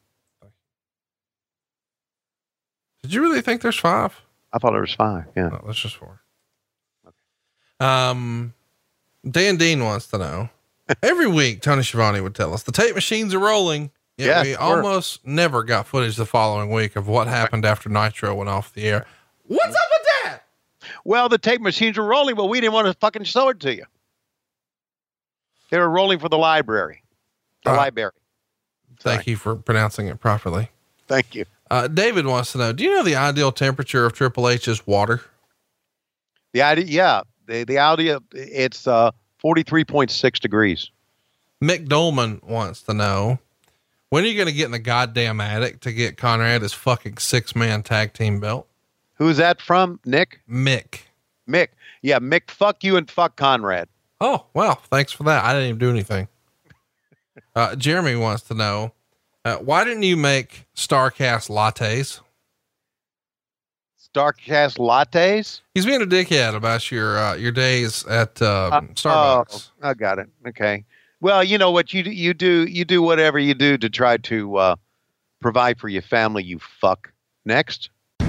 Did you really think there's 5? I thought there was 5. Yeah, no, that's just 4. Dan Dean wants to know, every week Tony Schiavone would tell us the tape machines are rolling. Yeah, we sure. almost never got footage the following week of what happened after Nitro went off the air. What's up with that? Well, the tape machines were rolling, but we didn't want to fucking show it to you. They were rolling for the library. Library. Thank you for pronouncing it properly. Thank you. David wants to know, do you know the ideal temperature of Triple H's water? The idea, yeah. The idea, it's 43.6 degrees. Mick Dolman wants to know, when are you going to get in the goddamn attic to get Conrad his fucking 6-man tag team belt? Who's that from, Nick? Mick. Yeah, Mick, fuck you and fuck Conrad. Oh, well, thanks for that. I didn't even do anything. Jeremy wants to know, why didn't you make Starcast lattes? Starcast lattes? He's being a dickhead about your days at Starbucks. Oh, I got it. Okay. Well, you know what you do whatever you do to try to provide for your family, you fuck. Next.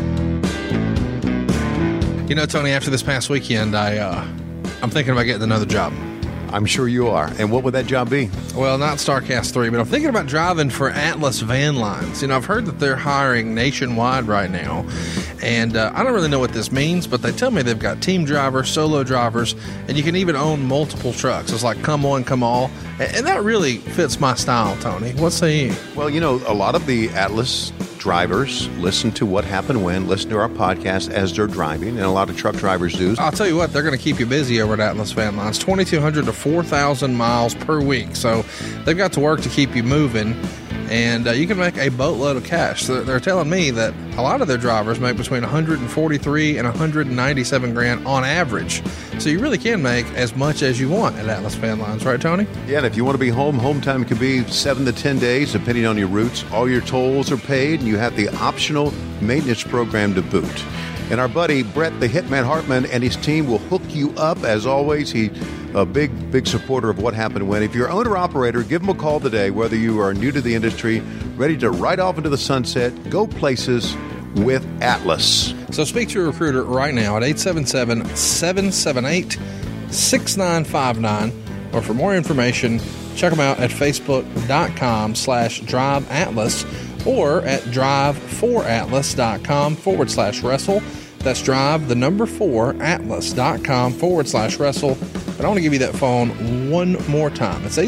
You know, Tony, after this past weekend, I'm thinking about getting another job. I'm sure you are. And what would that job be? Well, not Starcast 3, but I'm thinking about driving for Atlas Van Lines. You know, I've heard that they're hiring nationwide right now, and I don't really know what this means, but they tell me they've got team drivers, solo drivers, and you can even own multiple trucks. It's like come one, come all, and that really fits my style, Tony. What say you? Well, you know, a lot of the Atlas drivers listen to What Happened When, listen to our podcast as they're driving, and a lot of truck drivers do. I'll tell you what, they're going to keep you busy over at Atlas Van Lines, 2,200 to 4,000 miles per week. So they've got to work to keep you moving, and you can make a boatload of cash. So they're telling me that a lot of their drivers make between 143 and 197 grand on average. So you really can make as much as you want at Atlas Van Lines, right, Tony? Yeah, and if you want to be home time can be 7 to 10 days, depending on your routes. All your tolls are paid, and you have the optional maintenance program to boot. And our buddy Brett the Hitman Hartman and his team will hook you up. As always, he's a big supporter of What Happened When. If you're owner-operator, give him a call today, whether you are new to the industry, ready to ride off into the sunset, go places with Atlas. So speak to a recruiter right now at 877-778-6959. Or for more information, check them out at facebook.com/driveatlas or at drive4atlas.com/wrestle. That's drive, the number 4atlas.com/wrestle. But I want to give you that phone one more time. It's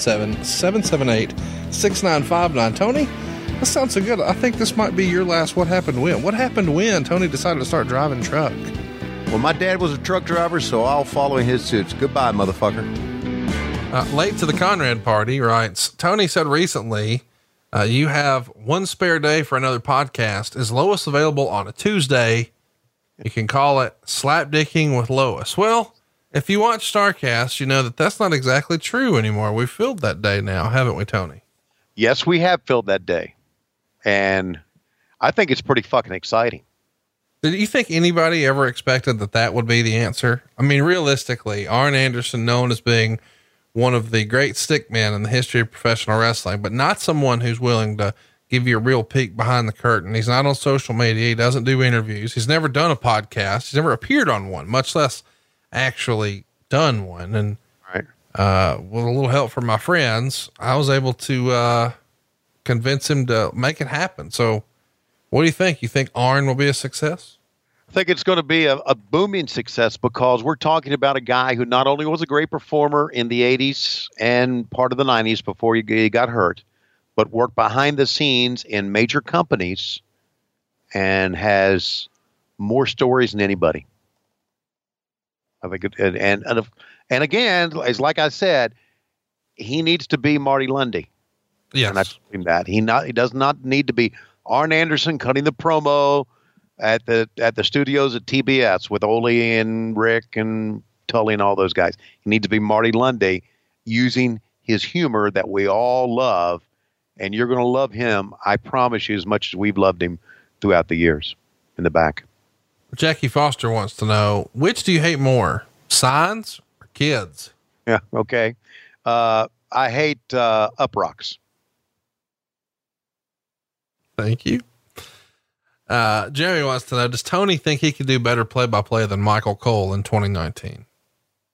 877-778-6959. Tony, that sounds so good. I think this might be your last What Happened When. What happened when Tony decided to start driving truck? Well, my dad was a truck driver, so I'll follow in his suits. Goodbye, motherfucker. Late to the Conrad party writes, Tony said recently, you have one spare day for another podcast. Is Lois available on a Tuesday? You can call it Slapdicking with Lois. Well, if you watch Starcast, you know that that's not exactly true anymore. We've filled that day now, haven't we, Tony? Yes, we have filled that day. And I think it's pretty fucking exciting. Did you think anybody ever expected that would be the answer? I mean, realistically, Arn Anderson, known as being one of the great stickmen in the history of professional wrestling, but not someone who's willing to give you a real peek behind the curtain. He's not on social media. He doesn't do interviews. He's never done a podcast. He's never appeared on one, much less actually done one. And, with a little help from my friends, I was able to, convince him to make it happen. So what do you think? You think Arn will be a success? I think it's going to be a booming success because we're talking about a guy who not only was a great performer in the 80s and part of the 90s before he got hurt, but worked behind the scenes in major companies and has more stories than anybody. I think and again, as like I said, he needs to be Marty Lundy. Yes. And I told him that he does not need to be Arn Anderson cutting the promo at the studios at TBS with Ole and Rick and Tully and all those guys. He needs to be Marty Lundy using his humor that we all love, and you're going to love him, I promise you, as much as we've loved him throughout the years in the back. Jackie Foster wants to know, which do you hate more, signs or kids? Yeah. Okay. I hate Uprocks. Thank you. Jeremy wants to know, does Tony think he could do better play-by-play than Michael Cole in 2019?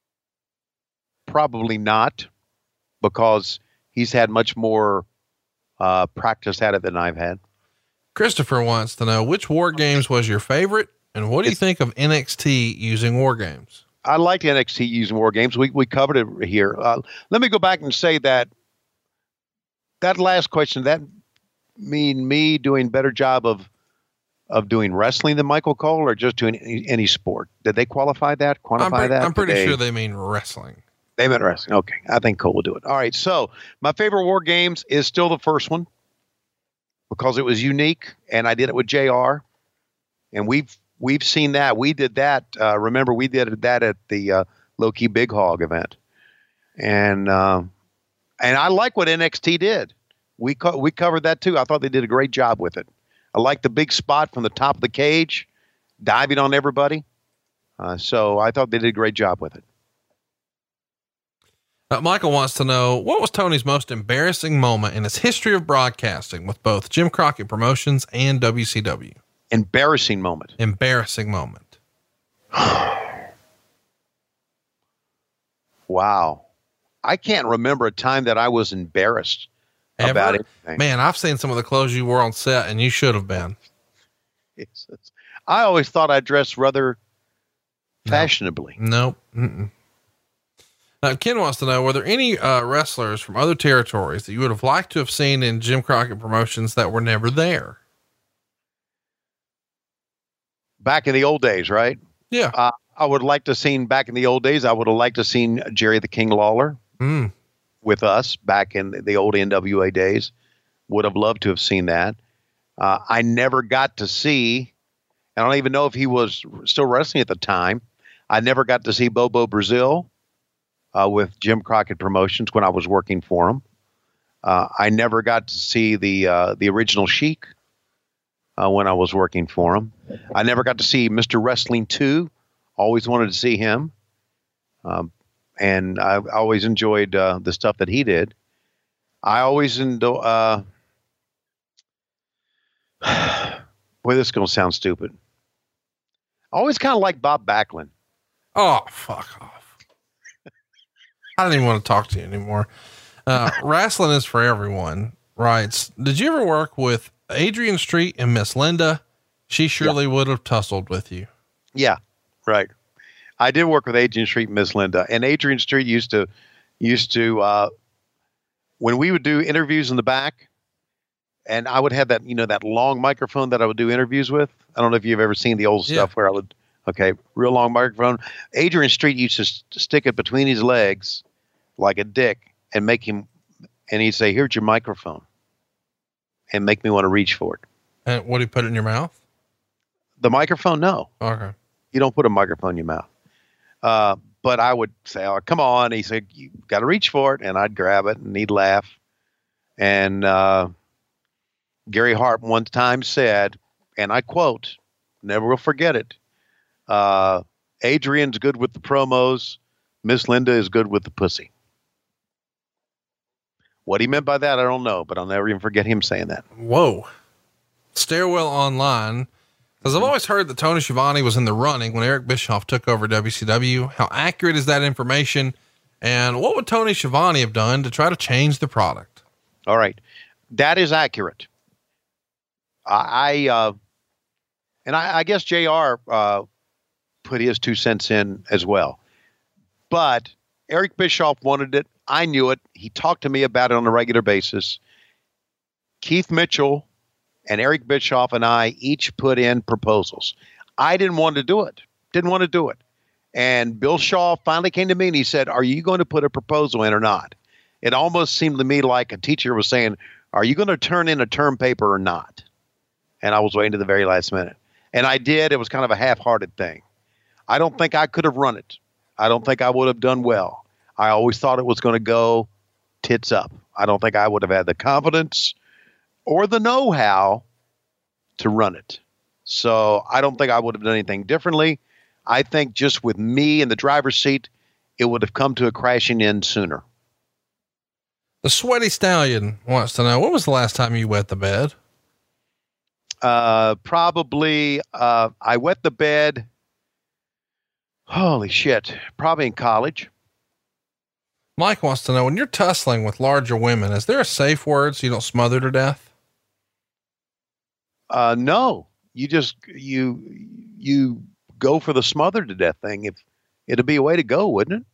Probably not, because he's had much more practice at it than I've had. Christopher wants to know, which war games was your favorite, and what do you think of NXT using war games? I like NXT using war games. We covered it here. Let me go back and say that last question, that mean me doing better job of doing wrestling than Michael Cole, or just doing any sport? Did they quantify that? I'm pretty sure they mean wrestling. They meant wrestling. Okay. I think Cole will do it. All right. So my favorite war games is still the first one because it was unique, and I did it with JR, and we've seen that. We did that. Remember, we did that at the Low-Key Big Hog event. And I like what NXT did. We covered that too. I thought they did a great job with it. I like the big spot from the top of the cage, diving on everybody. So I thought they did a great job with it. Michael wants to know, what was Tony's most embarrassing moment in his history of broadcasting with both Jim Crockett Promotions and WCW? Embarrassing moment. Wow. I can't remember a time that I was embarrassed about anything. Man, I've seen some of the clothes you wore on set, and you should have been. I always thought I dressed rather fashionably. Nope. Ken wants to know, were there any wrestlers from other territories that you would have liked to have seen in Jim Crockett Promotions that were never there? Back in the old days, right? Yeah. I would like to have seen back in the old days. I would have liked to have seen Jerry the King Lawler with us back in the old NWA days. Would have loved to have seen that. I never got to see, I don't even know if he was still wrestling at the time. I never got to see Bobo Brazil with Jim Crockett Promotions when I was working for him. I never got to see the original Sheik when I was working for him. I never got to see Mr. Wrestling 2. Always wanted to see him. And I always enjoyed the stuff that he did. I always enjoy, boy, this is going to sound stupid. I always kind of like Bob Backlund. Oh, fuck off. I don't even want to talk to you anymore. Wrestling is for everyone, right? Did you ever work with Adrian Street and Miss Linda? She surely would have tussled with you. Yeah, right. I did work with Adrian Street and Miss Linda, and Adrian Street used to when we would do interviews in the back, and I would have that, that long microphone that I would do interviews with. I don't know if you've ever seen the old stuff where I would, real long microphone. Adrian Street used to stick it between his legs like a dick and make him, and he'd say, "Here's your microphone," and make me want to reach for it. And what do you put it in your mouth? The microphone? No. Okay. You don't put a microphone in your mouth. But I would say, "Oh, come on." He said, "You got to reach for it." And I'd grab it and he'd laugh. And, Gary Hart one time said, and I quote, never will forget it. Adrian's good with the promos. Miss Linda is good with the pussy. What he meant by that, I don't know, but I'll never even forget him saying that. Whoa. Stairwell Online. Because I've always heard that Tony Schiavone was in the running when Eric Bischoff took over WCW. How accurate is that information? And what would Tony Schiavone have done to try to change the product? All right. That is accurate. I guess JR, put his 2 cents in as well, but Eric Bischoff wanted it. I knew it. He talked to me about it on a regular basis. Keith Mitchell and Eric Bischoff and I each put in proposals. I didn't want to do it. And Bill Shaw finally came to me and he said, "Are you going to put a proposal in or not?" It almost seemed to me like a teacher was saying, "Are you going to turn in a term paper or not?" And I was waiting to the very last minute. And I did. It was kind of a half-hearted thing. I don't think I could have run it. I don't think I would have done well. I always thought it was going to go tits up. I don't think I would have had the confidence or the know-how to run it. So I don't think I would have done anything differently. I think just with me in the driver's seat, it would have come to a crashing end sooner. The Sweaty Stallion wants to know, when was the last time you wet the bed? Probably, I wet the bed. Holy shit. Probably in college. Mike wants to know, when you're tussling with larger women, is there a safe word so you don't smother to death? No, you just, you go for the smothered to death thing. If it'd be a way to go, wouldn't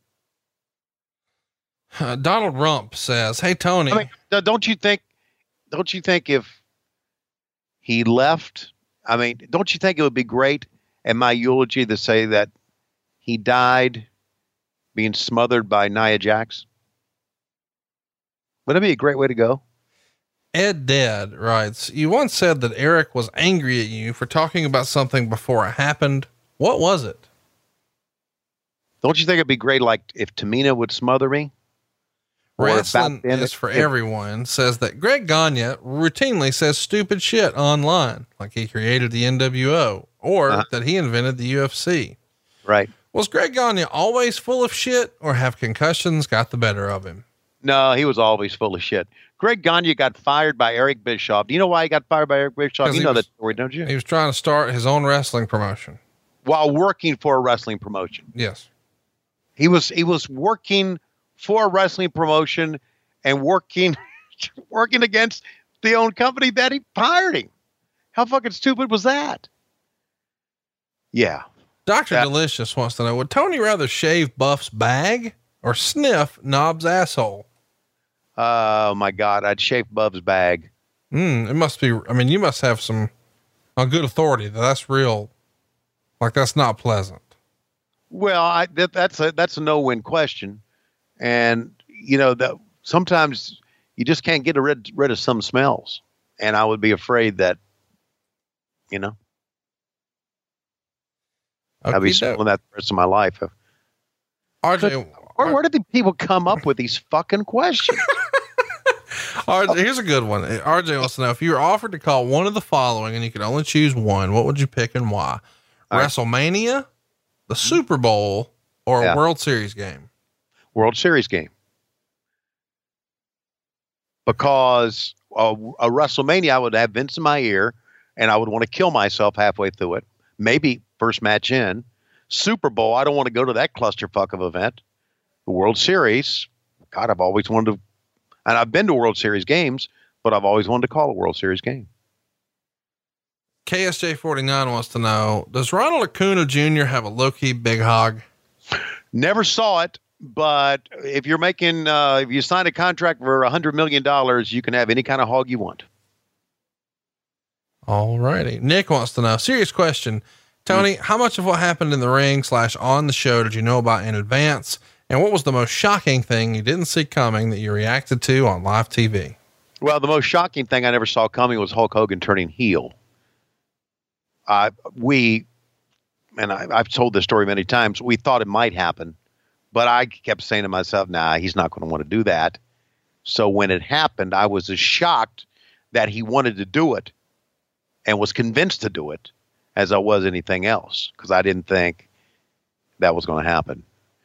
it? Donald Rump says, "Hey, Tony, I mean, don't you think if he left, I mean, don't you think it would be great in my eulogy to say that he died being smothered by Nia Jax? Wouldn't it be a great way to go?" Ed Dead writes, "You once said that Eric was angry at you for talking about something before it happened. What was it?" Don't you think it'd be great, like if Tamina would smother me? Wrestling is for everyone says that Greg Gagne routinely says stupid shit online, like he created the NWO or that he invented the UFC. Right. Was Greg Gagne always full of shit, or have concussions got the better of him? No, he was always full of shit. Greg Gagne got fired by Eric Bischoff. Do you know why he got fired by Eric Bischoff? You know that story, don't you? He was trying to start his own wrestling promotion while working for a wrestling promotion. Yes. He was working for a wrestling promotion and working against the own company that he hired him. How fucking stupid was that? Yeah. Dr. Delicious wants to know, would Tony rather shave Buff's bag or sniff Knob's asshole? Oh my God. I'd shave Bub's bag. It must be, I mean, you must have some on good authority that that's real. Like that's not pleasant. Well, that's a no-win question. And you know that sometimes you just can't get rid of some smells. And I would be afraid that, you know, I'll be smelling that the rest of my life. RJ, where did the people come up with these fucking questions? RJ, here's a good one. RJ wants to know, if you were offered to call one of the following and you could only choose one, what would you pick and why? WrestleMania, the Super Bowl, or a World Series game? World Series game. Because a WrestleMania, I would have Vince in my ear and I would want to kill myself halfway through it. Maybe first match in. Super Bowl, I don't want to go to that clusterfuck of event. The World Series, God, I've always wanted to, and I've been to World Series games, but I've always wanted to call a World Series game. KSJ49 wants to know, does Ronald Acuna Jr. have a low-key big hog? Never saw it, but if you're making, if you sign a contract for $100 million, you can have any kind of hog you want. All righty. Nick wants to know, serious question. Tony, how much of what happened in the ring / on the show did you know about in advance? And what was the most shocking thing you didn't see coming that you reacted to on live TV? Well, the most shocking thing I never saw coming was Hulk Hogan turning heel. I've told this story many times. We thought it might happen, but I kept saying to myself, nah, he's not going to want to do that. So when it happened, I was as shocked that he wanted to do it and was convinced to do it as I was anything else, because I didn't think that was going to happen.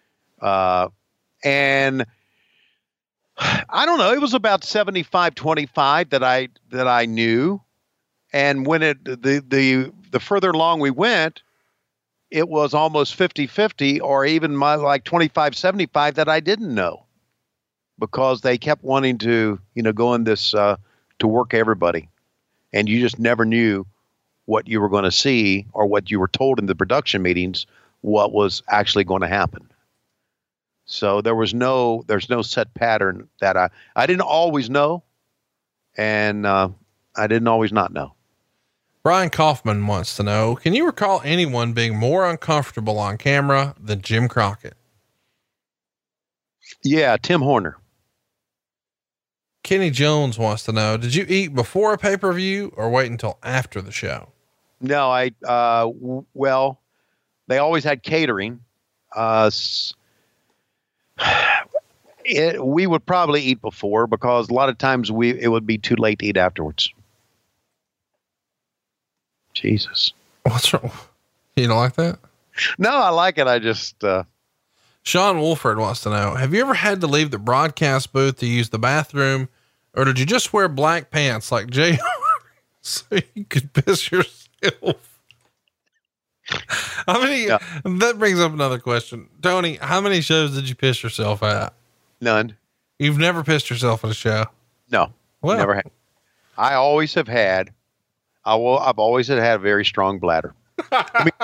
And I don't know, it was about 75-25 that I knew. And when the further along we went, it was almost 50-50 or even like 25-75 that I didn't know, because they kept wanting to, go in this, to work everybody. And you just never knew what you were going to see or what you were told in the production meetings, what was actually going to happen. So there's no set pattern that I didn't always know. And, I didn't always not know. Brian Kaufman wants to know, can you recall anyone being more uncomfortable on camera than Jim Crockett? Yeah. Tim Horner. Kenny Jones wants to know, did you eat before a pay-per-view or wait until after the show? No, well, they always had catering. We would probably eat before, because a lot of times it would be too late to eat afterwards. Jesus. What's wrong? You don't like that? No, I like it. I just, Sean Wolford wants to know, have you ever had to leave the broadcast booth to use the bathroom, or did you just wear black pants like JR so you could piss yourself? How many, that brings up another question. Tony, how many shows did you piss yourself at? None. You've never pissed yourself at a show? No. Well. Never had. I always have had. I've always had a very strong bladder. Let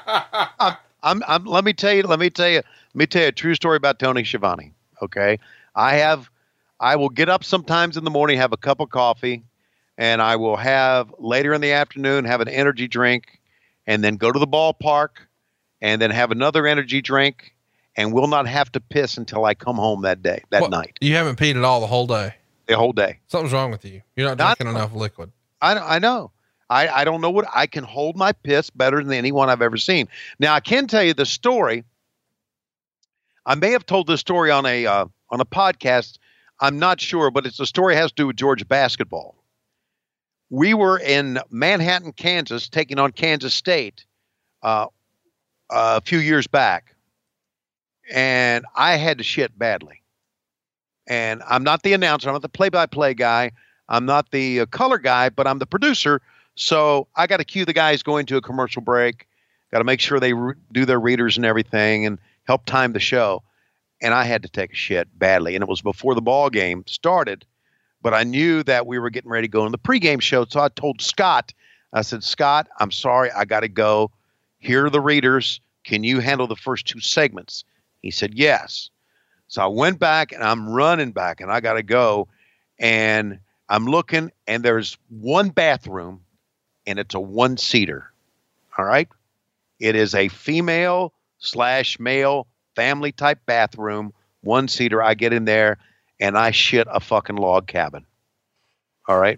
me tell you a true story about Tony Schiavone. Okay. I will get up sometimes in the morning, have a cup of coffee, and I will have later in the afternoon, have an energy drink, and then go to the ballpark and then have another energy drink, and will not have to piss until I come home that night. You haven't peed at all the whole day? The whole day. Something's wrong with you. You're not drinking enough liquid. I know. I don't know what I can hold my piss better than anyone I've ever seen. Now I can tell you the story. I may have told this story on a podcast. I'm not sure, but it's a story that has to do with Georgia basketball. We were in Manhattan, Kansas, taking on Kansas State a few years back, and I had to shit badly. And I'm not the announcer. I'm not the play-by-play guy. I'm not the color guy, but I'm the producer. So I got to cue the guys going to a commercial break. Got to make sure they do their readers and everything and help time the show. And I had to take a shit badly. And it was before the ball game started, but I knew that we were getting ready to go in the pregame show. So I told Scott, I said, Scott, I'm sorry. I got to go. Here are the readers. Can you handle the first two segments? He said, yes. So I went back and I'm running back and I got to go. And I'm looking and there's one bathroom and it's a one-seater. All right. It is a female/male family type bathroom, one-seater. I get in there and I shit a fucking log cabin. All right.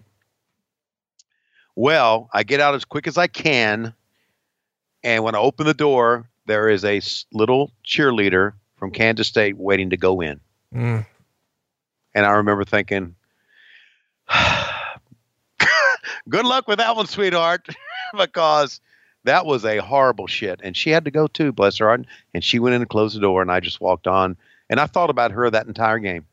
Well, I get out as quick as I can. And when I open the door, there is a little cheerleader from Kansas State waiting to go in. And I remember thinking, good luck with that one, sweetheart, because that was a horrible shit. And she had to go too, bless her heart. And she went in and closed the door and I just walked on. And I thought about her that entire game.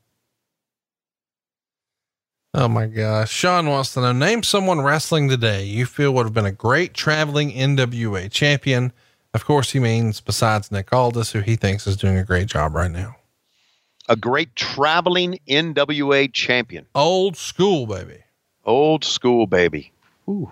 Oh my gosh. Sean wants to know, name someone wrestling today you feel would have been a great traveling NWA champion. Of course, he means besides Nick Aldis, who he thinks is doing a great job right now. A great traveling NWA champion. Old school, baby. Old school, baby. Ooh.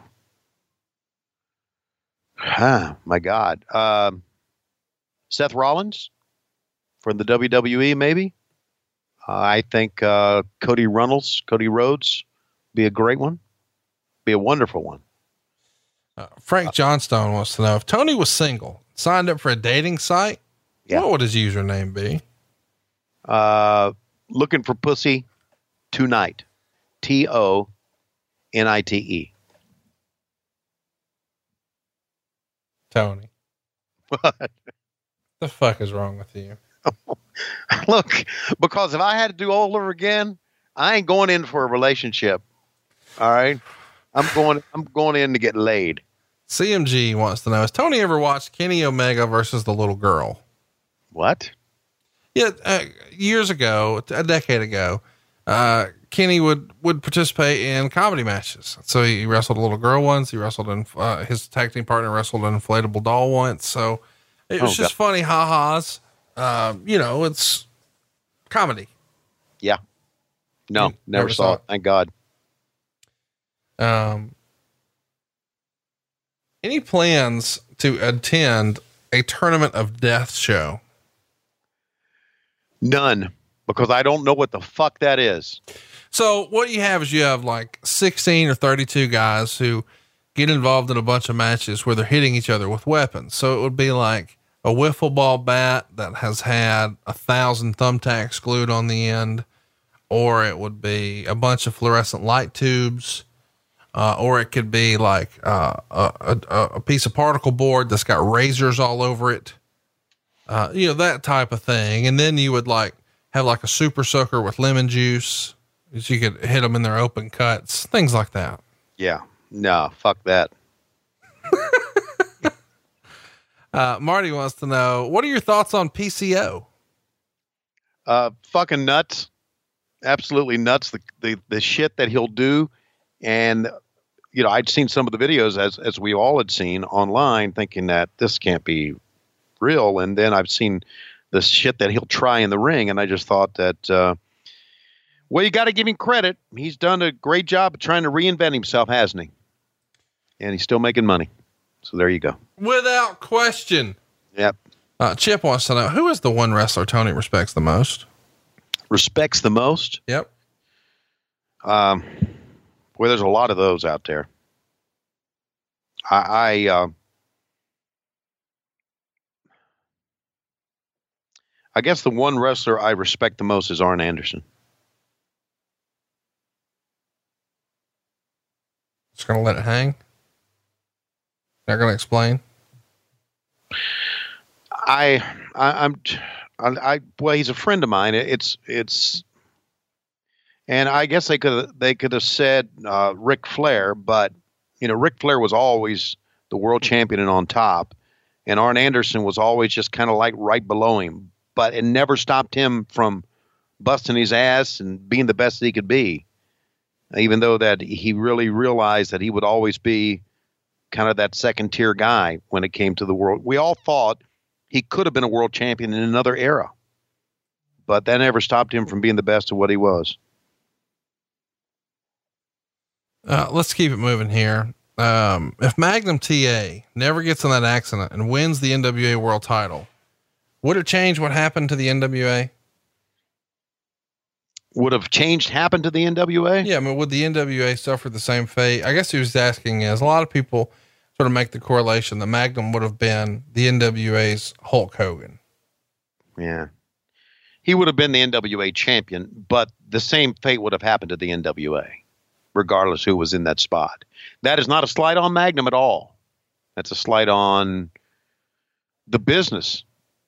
My God. Seth Rollins from the WWE, maybe. I think Cody Rhodes, be a great one. Be a wonderful one. Frank Johnstone wants to know, if Tony was single, signed up for a dating site, what would his username be? Looking for pussy tonight. TONITE. Tony. What? The fuck is wrong with you? Look, because if I had to do all over again, I ain't going in for a relationship. All right. I'm going in to get laid. CMG wants to know, has Tony ever watched Kenny Omega versus the little girl? What? Yeah. Years ago, a decade ago, Kenny would participate in comedy matches. So he wrestled a little girl once. He wrestled in, his tag team partner wrestled an inflatable doll once. So it was just funny ha-has. It's comedy. Yeah. No, never saw it. Thank God. Any plans to attend a Tournament of Death show? None, because I don't know what the fuck that is. So what you have is you have like 16 or 32 guys who get involved in a bunch of matches where they're hitting each other with weapons. So it would be like a wiffle ball bat that has had 1,000 thumbtacks glued on the end, or it would be a bunch of fluorescent light tubes. Or it could be like, a piece of particle board that's got razors all over it. That type of thing. And then you would have a super sucker with lemon juice, so you could hit them in their open cuts, things like that. Yeah. No, fuck that. Marty wants to know, what are your thoughts on PCO? Fucking nuts. Absolutely nuts. The shit that he'll do. And, I'd seen some of the videos as we all had seen online, thinking that this can't be real. And then I've seen the shit that he'll try in the ring. And I just thought that, well, you got to give him credit. He's done a great job of trying to reinvent himself, hasn't he? And he's still making money. So there you go. Without question. Yep. Chip wants to know, who is the one wrestler Tony respects the most? Respects the most? Yep. Well, there's a lot of those out there. I guess the one wrestler I respect the most is Arn Anderson. Just going to let it hang. Not going to explain. Well, he's a friend of mine. And I guess they could have said Ric Flair, but Ric Flair was always the world champion and on top, and Arn Anderson was always just kind of like right below him. But it never stopped him from busting his ass and being the best that he could be, even though that he really realized that he would always be kind of that second tier guy when it came to the world. We all thought he could have been a world champion in another era, but that never stopped him from being the best of what he was. Let's keep it moving here. If Magnum TA never gets in that accident and wins the NWA world title, would it change what happened to the NWA? Would have happened to the NWA? Yeah. I mean, would the NWA suffer the same fate? I guess he was asking is a lot of people sort of make the correlation that Magnum would have been the NWA's Hulk Hogan. Yeah. He would have been the NWA champion, but the same fate would have happened to the NWA, regardless who was in that spot. That is not a slight on Magnum at all. That's a slight on the business.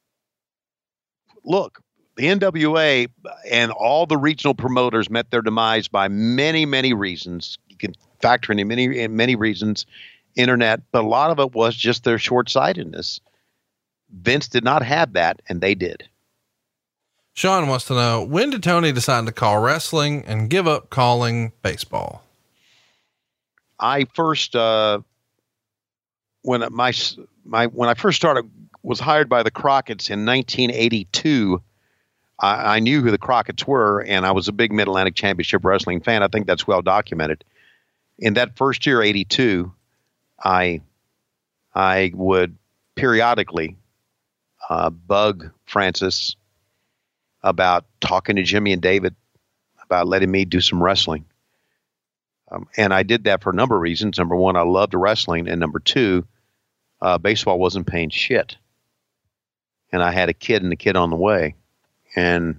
Look, the NWA and all the regional promoters met their demise by many, many reasons. You can factor in many reasons, internet, but a lot of it was just their short-sightedness. Vince did not have that, and they did. Sean wants to know, when did Tony decide to call wrestling and give up calling baseball? I first, when I first started, was hired by the Crockett's in 1982. I knew who the Crockett's were, and I was a big Mid-Atlantic Championship Wrestling fan. I think that's well documented. In that first year, 82, I would periodically bug Francis about talking to Jimmy and David about letting me do some wrestling. And I did that for a number of reasons. Number one, I loved wrestling. And number two, baseball wasn't paying shit. And I had a kid and a kid on the way. And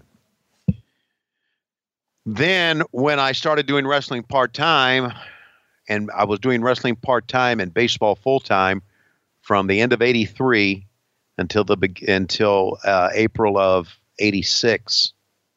then when I started doing wrestling part-time, and I was doing wrestling part-time and baseball full-time from the end of 83 until April of 86.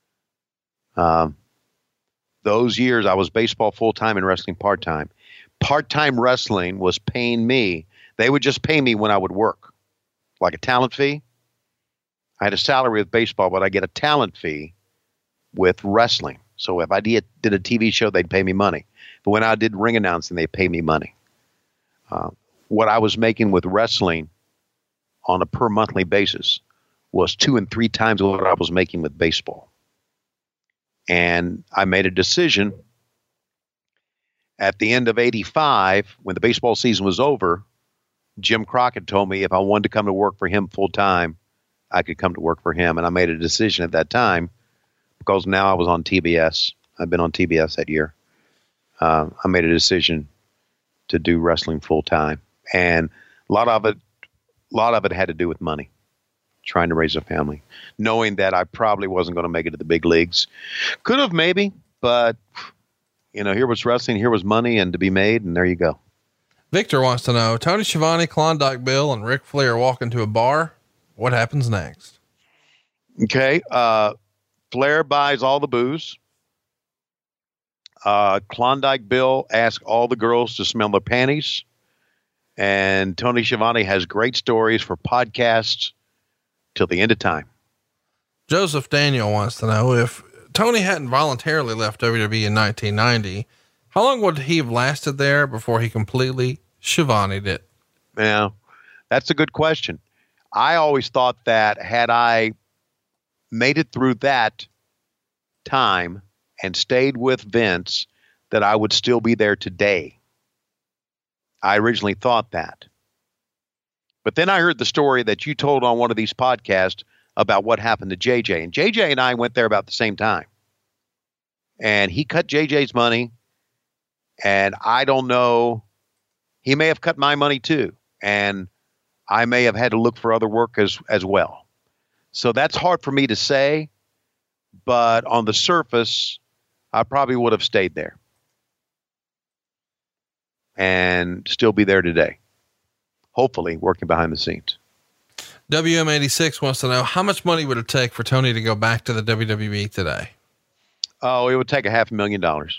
Those years I was baseball full-time and wrestling part-time. Part-time wrestling was paying me. They would just pay me when I would work, like a talent fee. I had a salary with baseball, but I get a talent fee with wrestling. So if I did a TV show, they'd pay me money. But when I did ring announcing, they pay me money. What I was making with wrestling on a per monthly basis was 2 and 3 times what I was making with baseball. And I made a decision at the end of 85, when the baseball season was over. Jim Crockett told me if I wanted to come to work for him full time, I could come to work for him. And I made a decision at that time, because now I was on TBS. I've been on TBS that year. I made a decision to do wrestling full time. And a lot of it had to do with money, trying to raise a family, knowing that I probably wasn't going to make it to the big leagues. Could have maybe, but here was wrestling, here was money and to be made. And there you go. Victor wants to know, Tony Schiavone, Klondike Bill, and Ric Flair walk into a bar. What happens next? Okay. Flair buys all the booze. Klondike Bill asks all the girls to smell their panties. And Tony Schiavone has great stories for podcasts till the end of time. Joseph Daniel wants to know, if Tony hadn't voluntarily left WWE in 1990, how long would he have lasted there before he completely Schiavone'd it? Yeah, that's a good question. I always thought that had I made it through that time and stayed with Vince, that I would still be there today. I originally thought that. But then I heard the story that you told on one of these podcasts about what happened to JJ. And JJ and I went there about the same time. And he cut JJ's money. And I don't know, he may have cut my money too. And I may have had to look for other work as well. So that's hard for me to say. But on the surface, I probably would have stayed there and still be there today. Hopefully working behind the scenes. WM86 wants to know, how much money would it take for Tony to go back to the WWE today? Oh, it would take $500,000.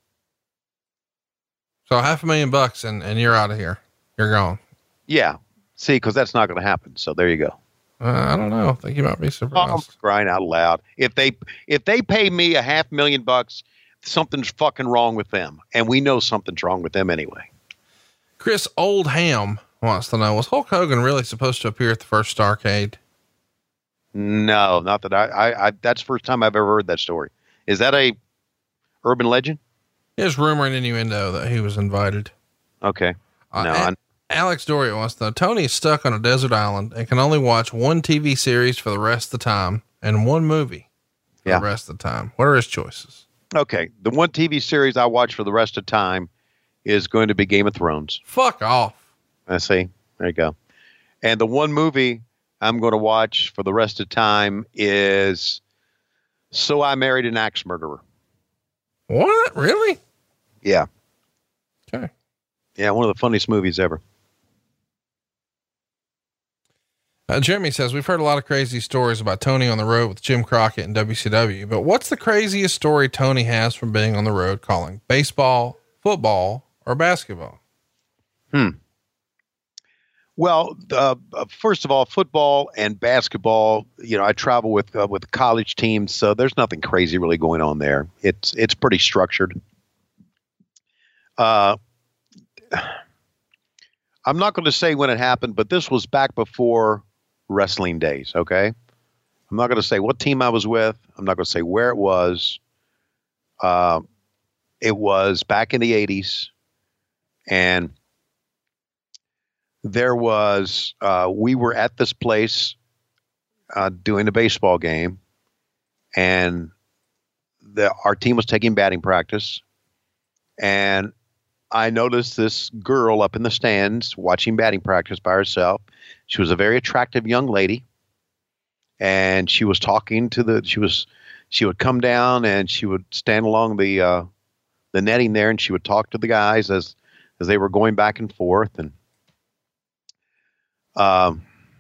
So $500,000 and you're out of here. You're gone. Yeah. See, because that's not going to happen. So there you go. I don't know. I think you might be surprised. I'm crying out loud. If they pay me $500,000, something's fucking wrong with them. And we know something's wrong with them anyway. Chris Oldham wants to know, was Hulk Hogan really supposed to appear at the first Starrcade? No, not that I that's the first time I've ever heard that story. Is that a urban legend? There's rumor and innuendo that he was invited. Okay. No, Alex Doria wants to know, Tony is stuck on a desert island and can only watch one TV series for the rest of the time and one movie for the rest of the time. What are his choices? Okay. The one TV series I watch for the rest of the time is going to be Game of Thrones. Fuck off. I see. There you go. And the one movie I'm going to watch for the rest of the time is So I Married an Axe Murderer. What? Really? Yeah. Okay. Yeah. One of the funniest movies ever. Jeremy says, we've heard a lot of crazy stories about Tony on the road with Jim Crockett and WCW, but what's the craziest story Tony has from being on the road calling baseball, football, or basketball? Well, first of all, football and basketball, I travel with college teams, so there's nothing crazy really going on there. It's pretty structured. I'm not going to say when it happened, but this was back before wrestling days. Okay. I'm not going to say what team I was with. I'm not going to say where it was. It was back in the 80s, and there was, we were at this place, doing a baseball game, and our team was taking batting practice. And I noticed this girl up in the stands watching batting practice by herself. She was a very attractive young lady, and she was talking to she would come down and she would stand along the netting there, and she would talk to the guys as they were going back and forth. And I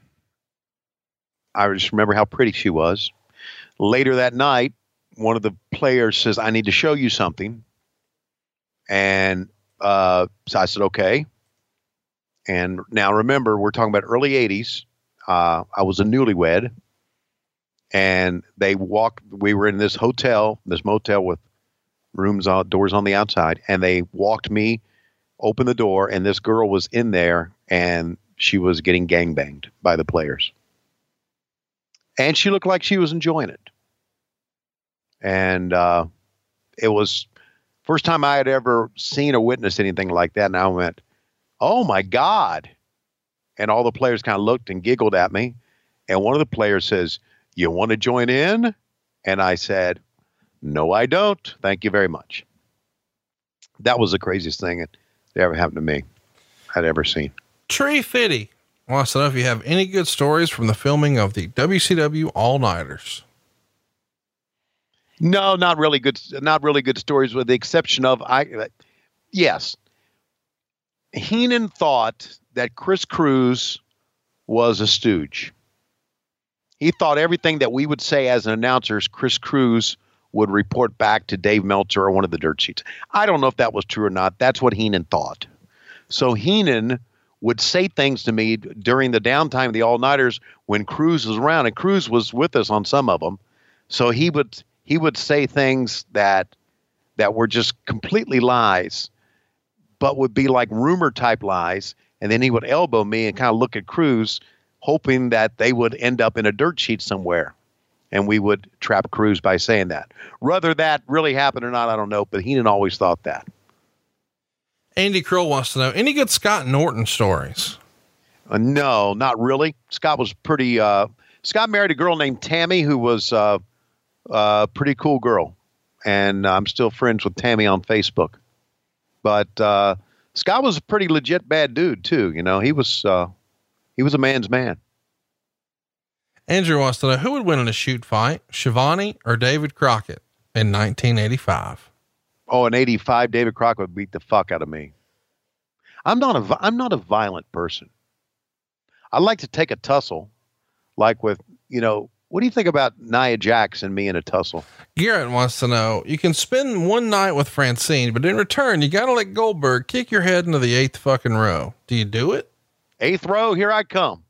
just remember how pretty she was. Later that night, one of the players says, I need to show you something. And so I said, okay. And now remember, we're talking about early 80s. I was a newlywed, and we were in this motel with rooms, doors on the outside. And they walked me, opened the door, and this girl was in there, and she was getting gangbanged by the players. And she looked like she was enjoying it. And it was first time I had ever seen or witnessed anything like that. And I went, oh my God. And all the players kind of looked and giggled at me. And one of the players says, you want to join in? And I said, no, I don't. Thank you very much. That was the craziest thing that ever happened to me I'd ever seen. Tree Fitty wants to know if you have any good stories from the filming of the WCW All-Nighters. No, not really good stories, with the exception of, yes. Heenan thought that Chris Cruz was a stooge. He thought everything that we would say as an announcers, Chris Cruz would report back to Dave Meltzer or one of the dirt sheets. I don't know if that was true or not. That's what Heenan thought. So Heenan would say things to me during the downtime of the All-Nighters when Cruz was around, and Cruz was with us on some of them. So he would say things that were just completely lies, but would be like rumor type lies. And then he would elbow me and kind of look at Cruz, hoping that they would end up in a dirt sheet somewhere. and we would trap Cruz by saying that. Whether that really happened or not, I don't know, but Heenan always thought that. Andy Kroll wants to know, any good Scott Norton stories? No, not really. Scott was pretty, Scott married a girl named Tammy who was a pretty cool girl. And I'm still friends with Tammy on Facebook. But Scott was a pretty legit bad dude too. You know, he was a man's man. Andrew wants to know, who would win in a shoot fight, Shivani or David Crockett in 1985? Oh, in 85, David Crockett would beat the fuck out of me. I'm not a violent person. I like to take a tussle, like with, you know, what do you think about Nia Jax and me in a tussle? Garrett wants to know, you can spend one night with Francine, but in return, you got to let Goldberg kick your head into the 8th fucking row. Do you do it? 8th row, here I come.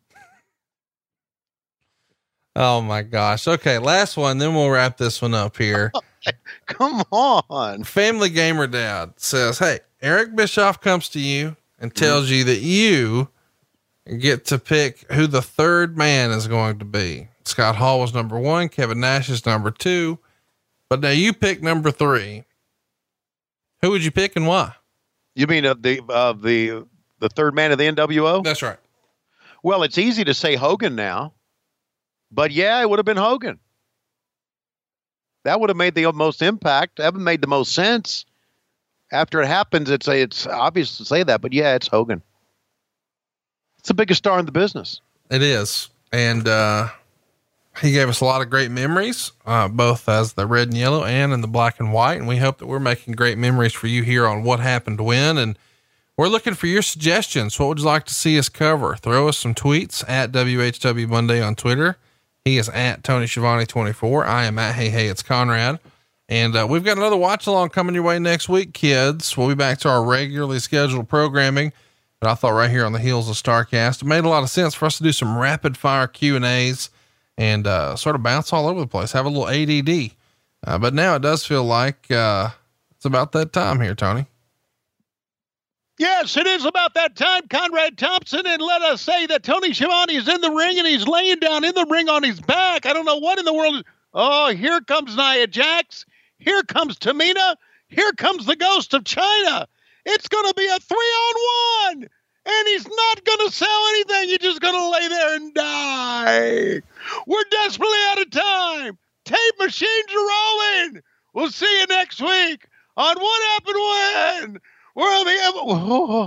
Oh my gosh. Okay. Last one. Then we'll wrap this one up here. Come on. Family Gamer Dad says, hey, Eric Bischoff comes to you and tells you that you get to pick who the third man is going to be. Scott Hall was number 1. Kevin Nash is number 2, but now you pick number 3. Who would you pick and why? You mean the third man of the NWO? That's right. Well, it's easy to say Hogan now, but yeah, it would have been Hogan. That would have made the most impact. That would have made the most sense. After it happens, it's obvious to say that, but yeah, it's Hogan. It's the biggest star in the business. It is. And, he gave us a lot of great memories, both as the red and yellow and in the black and white. And we hope that we're making great memories for you here on What Happened When. And we're looking for your suggestions. What would you like to see us cover? Throw us some tweets at WHW Monday on Twitter. He is at Tony Schiavone 24. I am at Hey, it's Conrad. And, we've got another watch along coming your way next week, kids. We'll be back to our regularly scheduled programming. But I thought right here on the heels of StarCast, it made a lot of sense for us to do some rapid fire Q&As and sort of bounce all over the place, have a little ADD. But now it does feel like it's about that time here, Tony. Yes, it is about that time, Conrad Thompson. And let us say that Tony Schiavone is in the ring and he's laying down in the ring on his back. I don't know what in the world. Oh, here comes Nia Jax. Here comes Tamina. Here comes the ghost of China. It's going to be a 3-on-1. And he's not going to sell anything. You're just going to lay there and die. We're desperately out of time. Tape machines are rolling. We'll see you next week on What Happened When. We're on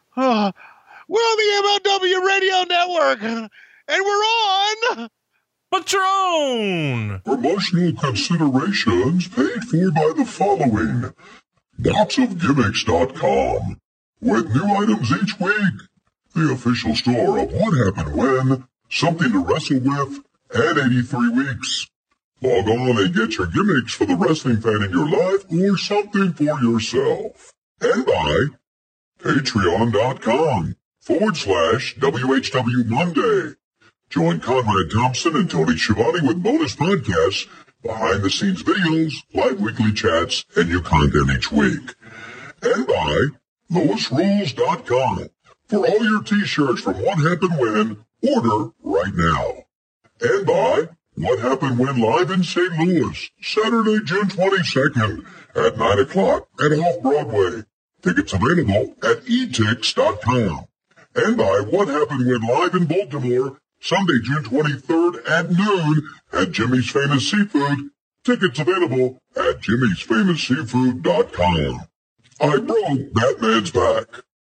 the MLW Radio Network. And we're on Patreon. Promotional considerations paid for by the following. BoxOfGimmicks.com. With new items each week. The official store of What Happened When, something to wrestle with, and 83 weeks. Log on and get your gimmicks for the wrestling fan in your life or something for yourself. And by Patreon.com/WHW Monday. Join Conrad Thompson and Tony Schiavone with bonus podcasts, behind-the-scenes videos, live weekly chats, and new content each week. And by LoisRules.com. For all your t-shirts from What Happened When, order right now. And by What Happened When live in St. Louis, Saturday, June 22nd at 9 o'clock at Off-Broadway. Tickets available at etix.com. And by What Happened When live in Baltimore, Sunday, June 23rd at noon at Jimmy's Famous Seafood. Tickets available at jimmysfamousseafood.com. I broke Batman's back.